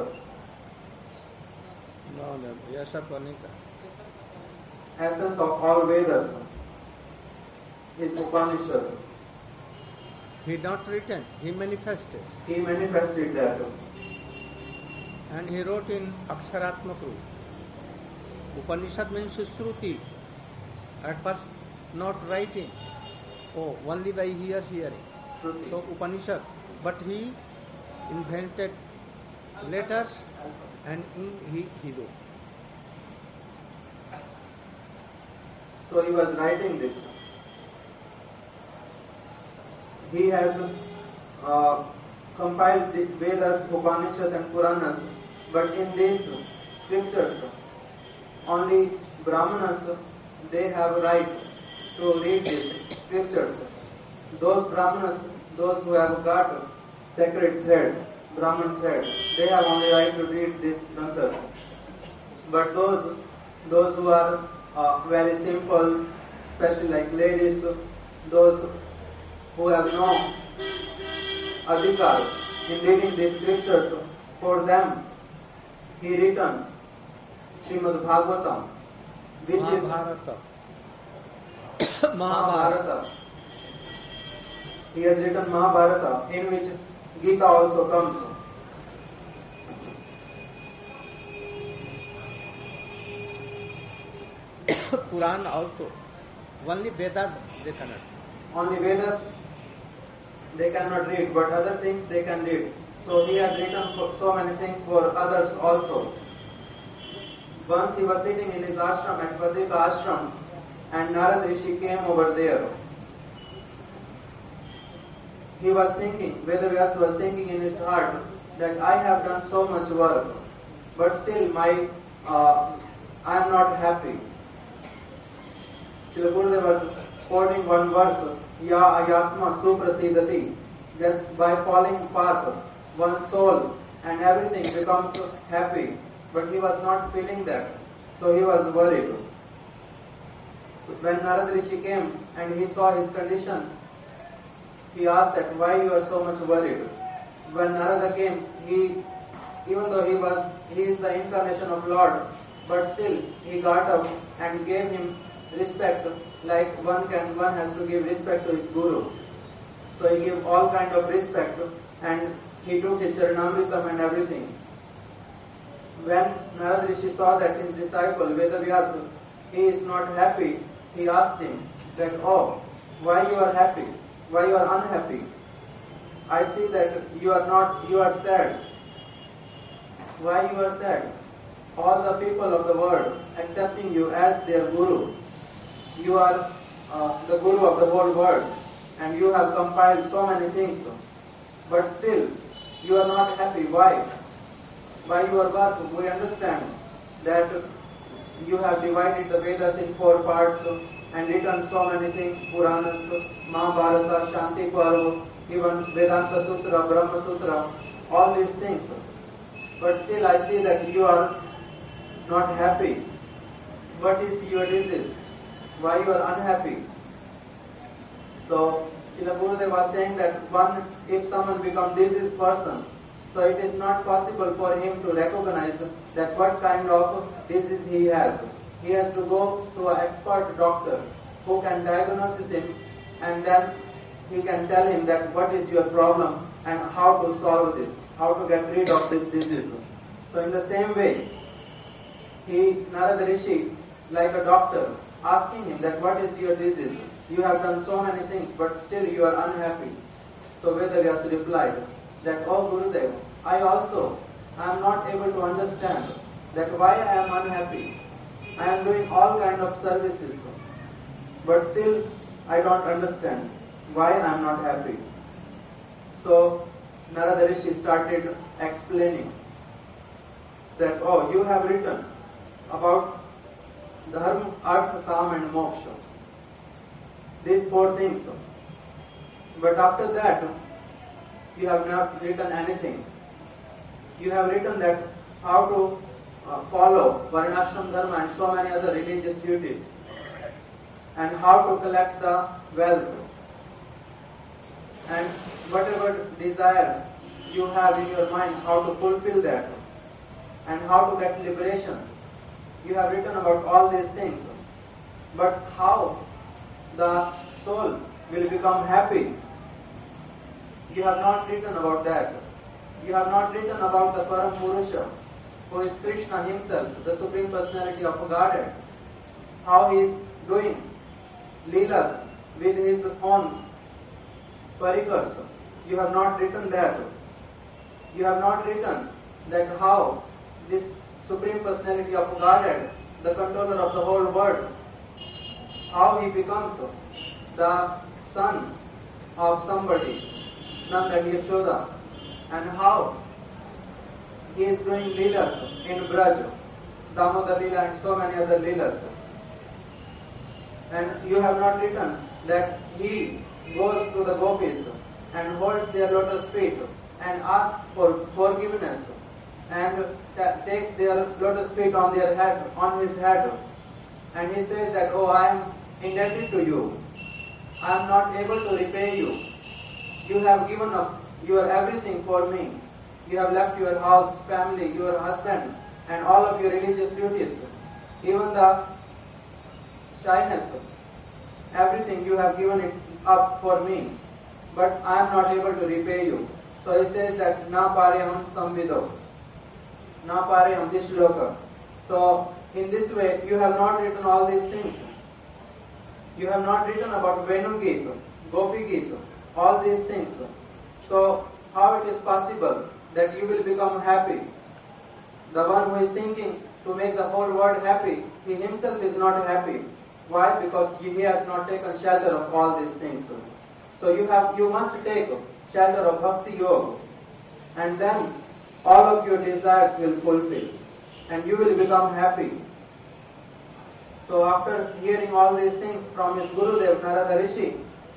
No, no, Yasa Panika. Essence of all Vedas is Upanishad. He not written, he manifested. He manifested that. And he wrote in Aksharatmak Roop. Upanishad means Shruti. At first not writing. Oh, only by ear hearing. Shruti. So Upanishad. But he invented letters and in he, he wrote. So he was writing this. He has uh, compiled the Vedas, Upanishad and Puranas, but in these scriptures, only Brahmanas, they have right to read these scriptures. Those Brahmanas, those who have got sacred thread, Brahman thread, they have only right to read these granthas. But those, those who are uh, very simple, especially like ladies, those who have no adhikar in reading these scriptures, for them he written Srimad Bhagavatam, which Mahabharata. is Mahabharata. He has written Mahabharata, in which Gita also comes. Puran also. Only Vedas they cannot. Only Vedas they cannot read, but other things they can read. So he has written for so many things for others also. Once he was sitting in his ashram at Badrika ashram, and Narad Rishi came over there. He was thinking, Vedavyas was thinking in his heart that I have done so much work, but still my uh, I am not happy. Srila Gurudev was quoting one verse, Ya ayatma suprasidati. Just by following path, one's soul and everything becomes happy. But he was not feeling that. So he was worried. So when Narad Rishi came and he saw his condition, he asked that why you are so much worried. When Narada came, he, even though he was, he is the incarnation of Lord, but still he got up and gave him respect, like one can, one has to give respect to his guru. So he gave all kind of respect, and he took his Charanamritam and everything. When Narad Rishi saw that his disciple Vedavyasa, he is not happy, he asked him that, oh, why you are happy? Why you are unhappy? I see that you are not, you are sad. Why you are sad? All the people of the world accepting you as their guru. You are uh, the guru of the whole world, and you have compiled so many things, but still you are not happy. Why? By your work, we understand that you have divided the Vedas in four parts and written so many things, Puranas, Mahabharata, Shanti Parva, even Vedanta Sutra, Brahma Sutra, all these things. But still I see that you are not happy. What is your disease? Why you are unhappy? So Srila Gurudev was saying that one, if someone becomes diseased person, so it is not possible for him to recognize that what kind of disease he has. He has to go to an expert doctor who can diagnose him, and then he can tell him that what is your problem and how to solve this, how to get rid of this disease. So in the same way, he, Narada Rishi, like a doctor, asking him that what is your disease? You have done so many things, but still you are unhappy. So Vedavyasa replied that, oh Gurudev, I also am not able to understand that why I am unhappy. I am doing all kind of services, but still I don't understand why I am not happy. So Narada Rishi started explaining that, oh, you have written about dharma, artha, kama and moksha. These four things. But after that, you have not written anything. You have written that how to uh, follow varnashram dharma and so many other religious duties, and how to collect the wealth, and whatever desire you have in your mind, how to fulfill that, and how to get liberation. You have written about all these things. But how the soul will become happy, you have not written about that. You have not written about the Param Purusha, who is Krishna himself, the Supreme Personality of Godhead. How he is doing leelas with his own parikars. You have not written that. You have not written that how this Supreme Personality of Godhead, the controller of the whole world, how he becomes the son of somebody, Nanda and Yashoda, and how he is doing leelas in Braj, Damodar Leela and so many other leelas. And you have not written that he goes to the gopis and holds their lotus feet and asks for forgiveness and ta- takes their lotus feet on their head, on his head, and he says that, oh, I am indebted to you. I am not able to repay you. You have given up your everything for me. You have left your house, family, your husband, and all of your religious duties. Even the shyness, everything you have given it up for me. But I am not able to repay you. So he says that, na paryaham samvido. Na paryaham, this shloka. So in this way, you have not written all these things. You have not written about Venu Gita, Gopi Gita, all these things. So how it is possible that you will become happy? The one who is thinking to make the whole world happy, he himself is not happy. Why? Because he has not taken shelter of all these things. So you have, you must take shelter of Bhakti Yoga, and then all of your desires will fulfill, and you will become happy. So after hearing all these things from his Gurudev, Narada Rishi,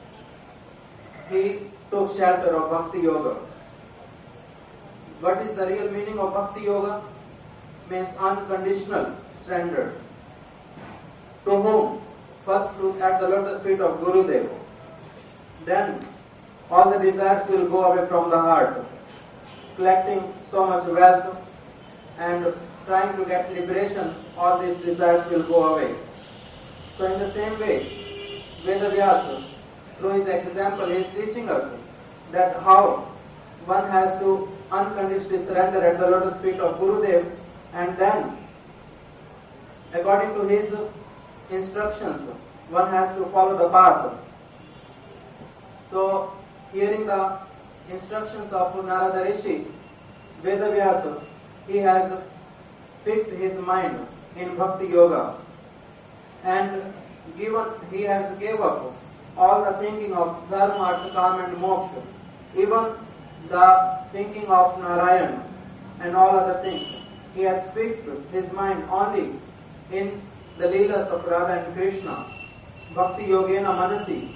he took shelter of Bhakti Yoga. What is the real meaning of Bhakti Yoga? Means unconditional surrender. To whom? First look at the lotus feet of Gurudev. Then all the desires will go away from the heart. Collecting so much wealth and trying to get liberation, all these desires will go away. So in the same way, Vedavyasa, through his example, he is teaching us that how one has to unconditionally surrender at the lotus feet of Gurudev, and then according to his instructions, one has to follow the path. So hearing the instructions of Narada Rishi, Vedavyasa, he has fixed his mind in Bhakti Yoga, and given he has gave up all the thinking of dharma, artha, kama and moksha, even the thinking of Narayan and all other things. He has fixed his mind only in the leelas of Radha and Krishna. Bhakti Yogena Manasi.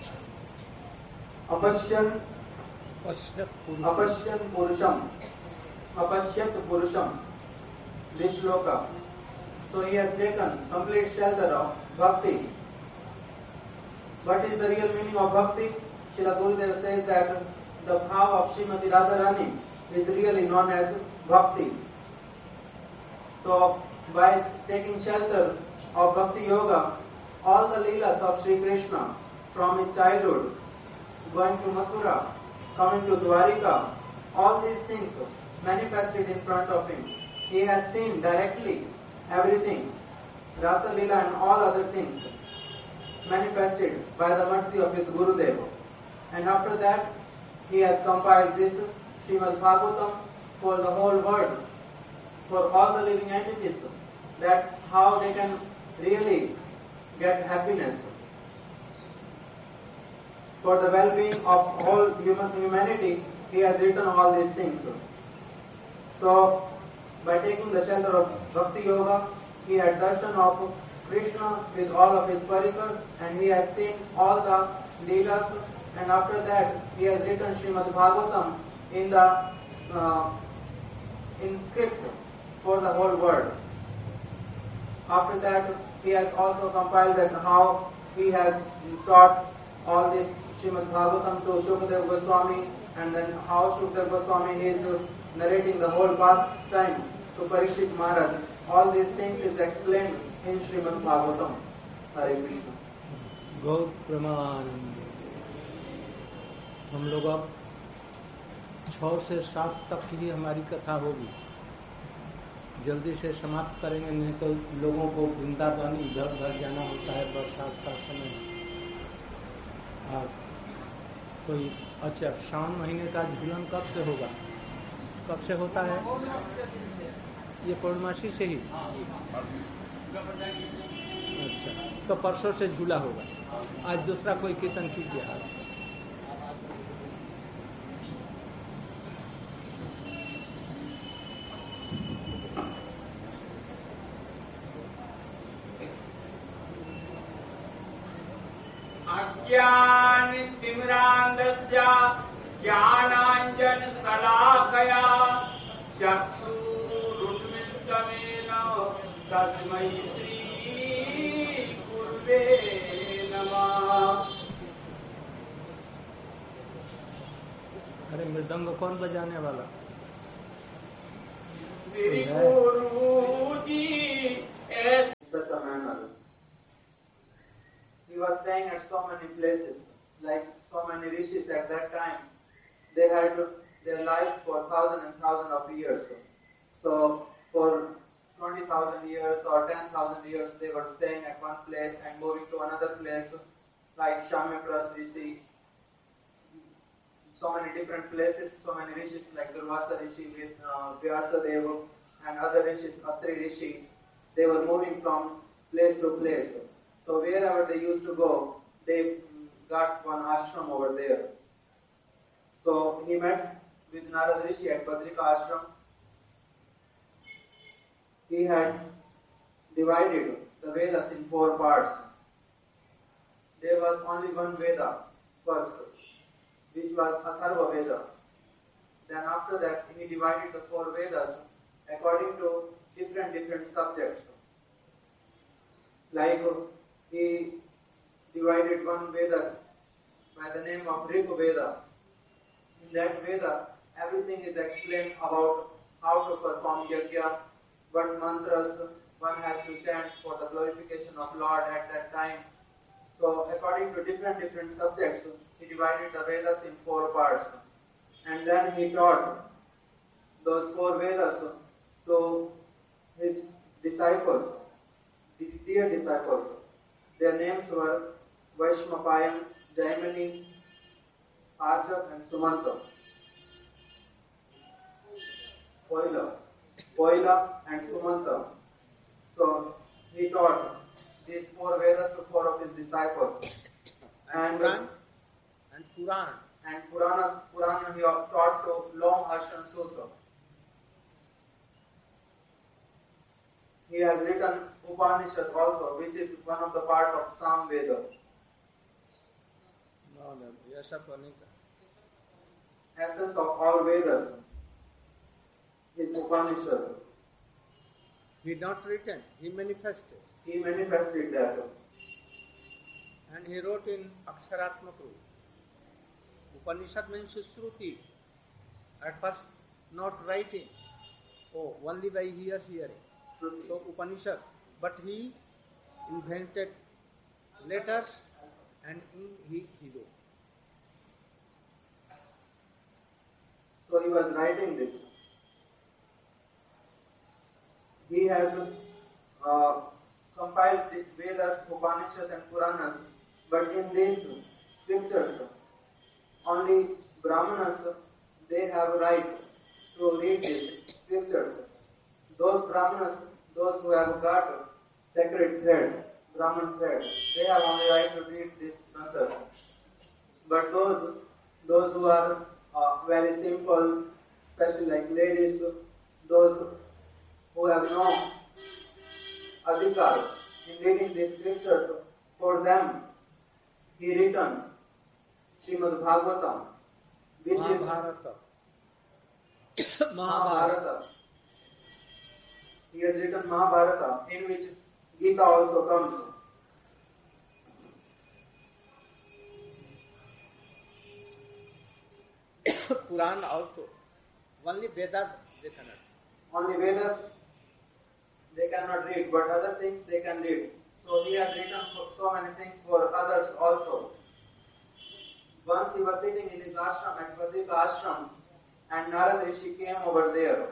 Apashyan Apashyan Purusham. Apashyat Purusham. This shloka. So he has taken complete shelter of Bhakti. What is the real meaning of Bhakti? Srila Gurudev says that the bhav of Srimati Radharani is really known as bhakti. So, by taking shelter of bhakti yoga, all the leelas of Sri Krishna from his childhood, going to Mathura, coming to Dwarika, all these things manifested in front of him. He has seen directly everything, Rasa Leela and all other things manifested by the mercy of his Gurudev. And after that, he has compiled this Srimad Bhagavatam for the whole world, for all the living entities, that how they can really get happiness, for the well-being of all human humanity. He has written all these things. So, by taking the shelter of Bhakti Yoga, he had darshan of Krishna with all of his parikars, and he has seen all the leelas, and after that he has written Srimad Bhagavatam in the uh, in script for the whole world. After that, he has also compiled that how he has taught all this Srimad Bhagavatam to Shukadeva Goswami, and then how Shukadeva Goswami is narrating the whole past time to Parikshit Maharaj. All these things is explained in Srimad Bhagavatam. Hare Krishna. गौर प्रमाण। हम लोग अब छः से सात तक ही हमारी कथा होगी, जल्दी से समाप्त करेंगे, नहीं तो लोगों को वृंदावन इधर उधर जाना होता है बरसात का समय। और कोई अच्छा सावन महीने का झूलन कब से होगा, कब से होता है? ये पूर्णमासी से ही। अच्छा, तो परसों से झूला होगा। आज दूसरा कोई कीर्तन कीजिए आप। ज्ञानतिमिरान्धस्य ज्ञानाञ्जन शलाकया चक्षुरुन्मिलितमेन तस्मै श्री गुरुवे नमः। अरे मृदंग कौन बजाने वाला? श्री गुरु जी। Such a manner. He was staying at so many places, like so many rishis at that time. They had their lives for thousand and thousand of years. So for twenty thousand years or ten thousand years, they were staying at one place and moving to another place, like Shamyapras Rishi. So many different places, so many rishis like Durvasa Rishi with uh, Vyasadeva and other rishis, Atri Rishi. They were moving from place to place. So wherever they used to go, they got one ashram over there. So he met with Narad Rishi at Badrika Ashram. He had divided the Vedas in four parts. There was only one Veda first, which was Atharva Veda. Then after that, he divided the four Vedas according to different different subjects. Like he divided one Veda by the name of Rig Veda. In that Veda, everything is explained about how to perform yajna, what mantras one has to chant for the glorification of Lord at that time. So according to different different subjects, he divided the Vedas in four parts. And then he taught those four Vedas to his disciples, the dear disciples. Their names were Vaishmapayam, Jaimani, Arjak and Sumanta. Poila, Poila and Sumanta. So he taught these four Vedas to four of his disciples. And Puran and Puran. And Puranas, Purana he taught to Lom Harshan Sutra. He has written Upanishad also, which is one of the part of Sam Veda. No, no, yes, sir. Essence of all Vedas is Upanishad. He not written, he manifested. He manifested that. And he wrote in Aksharatmak Roop. Upanishad means Shruti. At first, not writing. Oh, only by ears hearing. Shruti. So Upanishad. But he invented letters and he, he wrote. So he was writing this. He has uh, compiled the Vedas, Upanishads and Puranas, but in these scriptures, only Brahmanas, they have right to read these scriptures. Those Brahmanas, those who have got sacred thread, Brahman thread, they have only right to read these granthas. But those, those who are uh, very simple, especially like ladies, those who have no adhikar in reading these scriptures, for them he written Srimad Bhagavatam, which Mahabharata. is Mahabharata. He has written Mahabharata, in which Gita also comes. Puran also. Only Vedas they cannot. Only Vedas they cannot read, but other things they can read. So he has written so many things for others also. Once he was sitting in his ashram at Vadika ashram, and Narad Rishi came over there.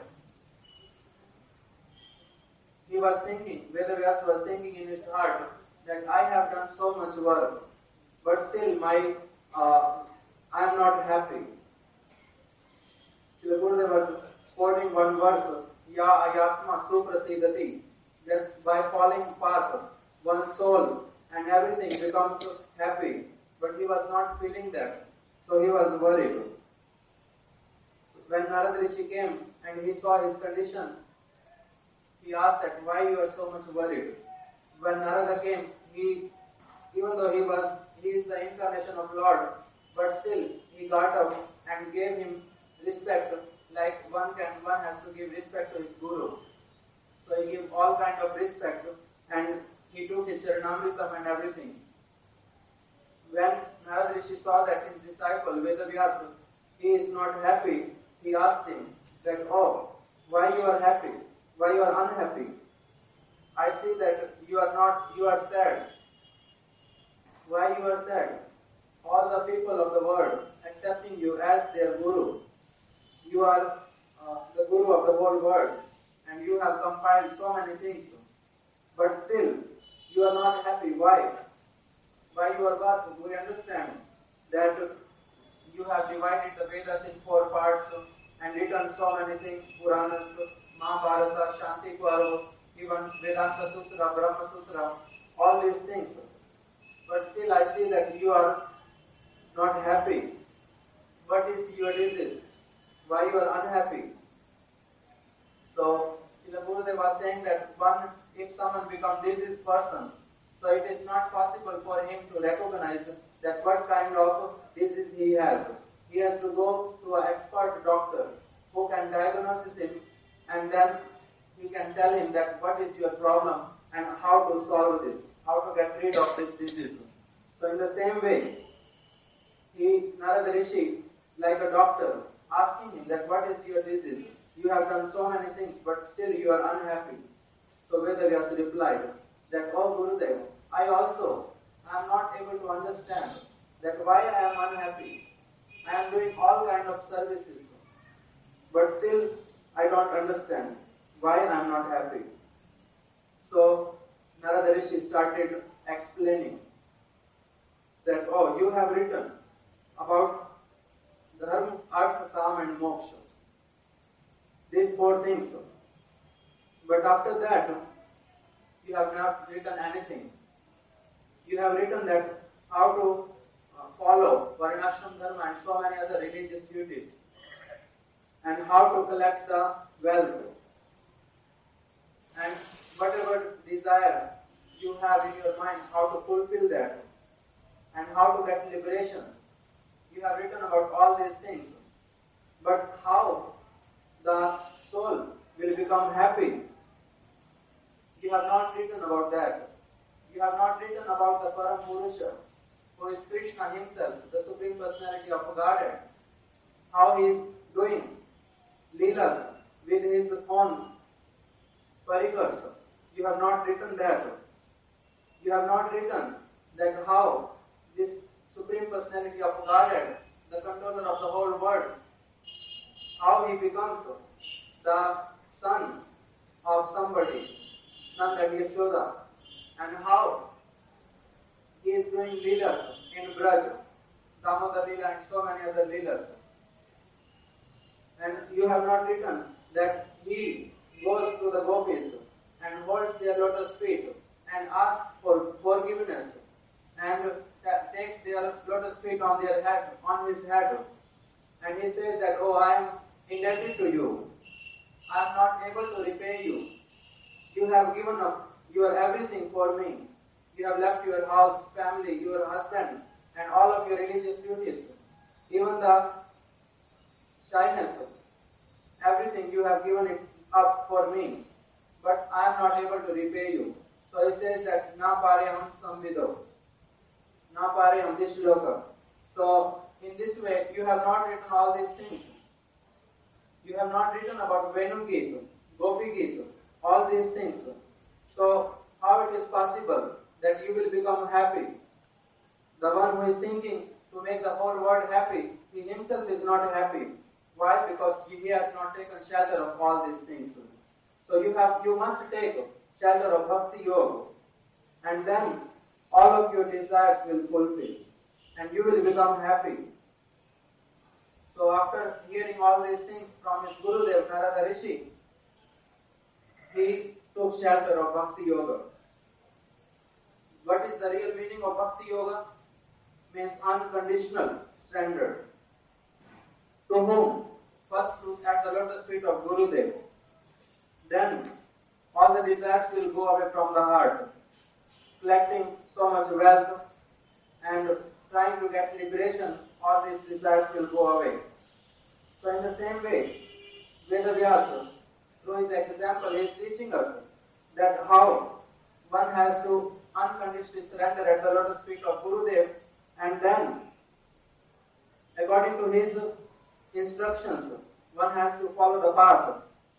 He was thinking, Vedavyas was thinking in his heart that I have done so much work, but still my uh, I am not happy. Srila Gurudev was quoting one verse, Ya ayatma suprasidati. Just by following path, one's soul and everything becomes happy. But he was not feeling that. So he was worried. So when Narad Rishi came and he saw his condition, he asked that why you are so much worried. When Narada came, he, even though he was, he is the incarnation of Lord, but still he got up and gave him respect, like one can, one has to give respect to his guru. So he gave all kind of respect, and he took his Charanamritam and everything. When Narad Rishi saw that his disciple Vedavyasa, he is not happy, he asked him that, oh, why you are happy? Why you are unhappy? I see that you are not, you are sad. Why you are sad? All the people of the world accepting you as their guru. You are uh, the guru of the whole world, and you have compiled so many things. But still, you are not happy. Why? By your birth, we understand that you have divided the Vedas in four parts and written so many things, Puranas, Mahabharata, Shanti Paro, even Vedanta Sutra, Brahma Sutra, all these things. But still I see that you are not happy. What is your disease? Why you are unhappy? So, Srila Gurudev was saying that one, if someone becomes diseased person, so it is not possible for him to recognize that what kind of disease he has. He has to go to an expert doctor who can diagnose him, and then he can tell him that what is your problem and how to solve this, how to get rid of this disease. So in the same way, he, Narada Rishi, like a doctor, asking him that what is your disease? You have done so many things, but still you are unhappy. So Vedavyasa replied that, oh Gurudev, I also am not able to understand that why I am unhappy. I am doing all kind of services, but still I don't understand why I am not happy. So Narada Rishi started explaining that, oh, you have written about dharma, artha, kama and moksha. These four things. But after that, you have not written anything. You have written that how to uh, follow varnashram dharma and so many other religious duties, and how to collect the wealth, and whatever desire you have in your mind, how to fulfill that, and how to get liberation. You have written about all these things. But how the soul will become happy, you have not written about that. You have not written about the Param Purusha. who is Krishna himself, the Supreme Personality of Godhead, how he is doing leelas with his own parikars. You have not written that. You have not written that how this Supreme Personality of Godhead, the controller of the whole world, how he becomes the son of somebody, Nanda and Yashoda, and how he is doing leelas in Braj, Damodar Leela and so many other leelas. And you have not written that he goes to the gopis and holds their lotus feet and asks for forgiveness and takes their lotus feet on their head, on his head, and he says that, oh, I am indebted to you. I am not able to repay you. You have given up your everything for me. You have left your house, family, your husband, and all of your religious duties. Even the shyness, everything you have given it up for me. But I am not able to repay you. So he says that, na pareham samvido. Na pareham, this shloka. So, in this way, you have not written all these things. You have not written about Venu Gita, Gopi Gita, all these things. So, how it is possible that you will become happy? The one who is thinking to make the whole world happy, he himself is not happy. Why? Because he has not taken shelter of all these things. So you have, you must take shelter of Bhakti Yoga, and then all of your desires will fulfill, and you will become happy. So after hearing all these things from his Gurudev, Narada Rishi, he took shelter of Bhakti Yoga. What is the real meaning of Bhakti Yoga? Means unconditional surrender. To whom? First at the lotus feet of Gurudev. Then all the desires will go away from the heart. Collecting so much wealth and trying to get liberation, all these desires will go away. So in the same way, Vedavyasa, through his example, he is teaching us that how one has to unconditionally surrender at the lotus feet of Gurudev, and then, according to his instructions, one has to follow the path.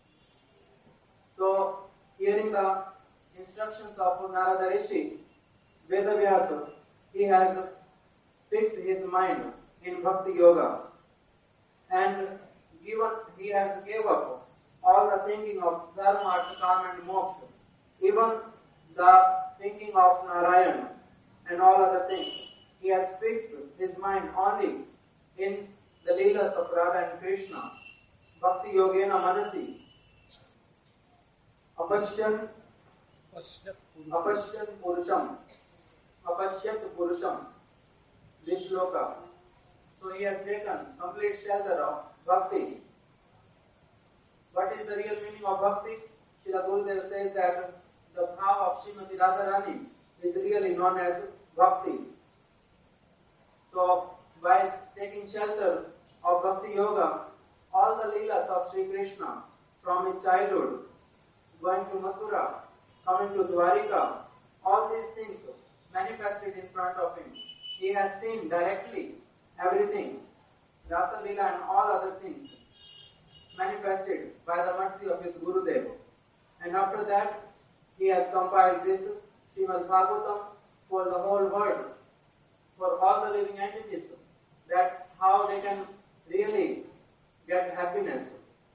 So, hearing the instructions of Narada Rishi, Vedavyasa, he has fixed his mind in Bhakti Yoga, and given, he has gave up all the thinking of dharma, artha, kama and moksha, even the thinking of Narayana and all other things. He has fixed his mind only in the leelas of Radha and Krishna. Bhakti Yogena Manasi. Apashyan Apashyan Purusham. Apashyat Purusham. This shloka. So he has taken complete shelter of Bhakti. What is the real meaning of Bhakti? Srila Gurudev says that the bhav of Srimati Radharani is really known as Bhakti. So, by taking shelter of Bhakti Yoga, all the leelas of Sri Krishna from his childhood, going to Mathura, coming to Dwarika, all these things manifested in front of him. He has seen directly everything, Rasa Leela and all other things manifested by the mercy of his Gurudev. And after that, he has compiled this Srimad Bhagavatam for the whole world, for all the living entities, that how they can really get happiness.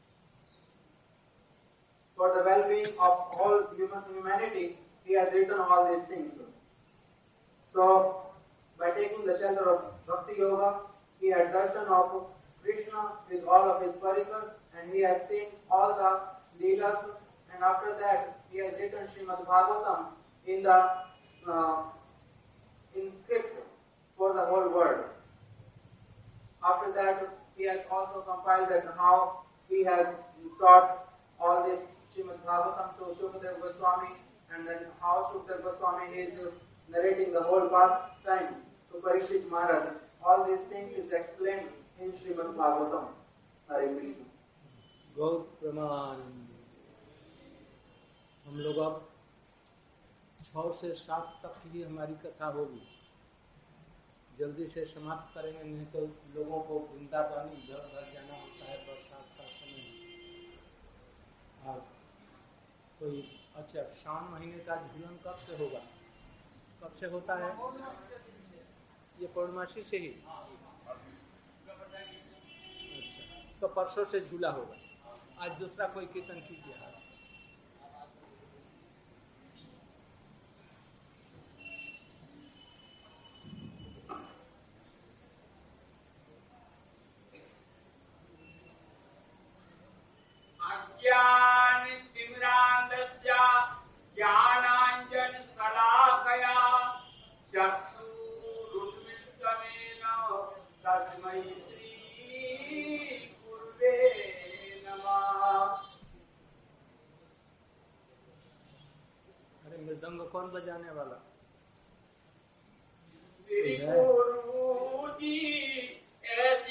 For the well-being of all human humanity, he has written all these things. So, by taking the shelter of Bhakti Yoga, he had darshan of Krishna with all of his parikars, and he has seen all the leelas, and after that, he has written Srimad Bhagavatam in the uh, in script for the whole world. After that, he has also compiled that how he has taught all this Srimad Bhagavatam to Shukadeva Goswami, and then how Shukadeva Goswami is narrating the whole past time to Parikshit Maharaj. All these things is explained in Srimad Bhagavatam. Hare Krishna. गौर प्रमानंद। हम लोग अब छः से सात तक की हमारी कथा होगी। जल्दी से समाप्त करेंगे, नहीं तो लोगों को वृंदावन इधर उधर जाना होता है बरसात का समय। और कोई अच्छा सावन महीने का झूलन कब से होगा, कब से होता है? ये पौर्णमासी से ही। अच्छा, तो परसों से झूला होगा। आज दूसरा कोई कीर्तन कीजिए। अज्ञान तिमिरान्धस्य ज्ञानाञ्जन शलाकया चक्षुरुन्मिलितमेन तस्मै श्री गुरुवे नमः। अरे मृदंग कौन बजाने वाला? श्री गुरु जी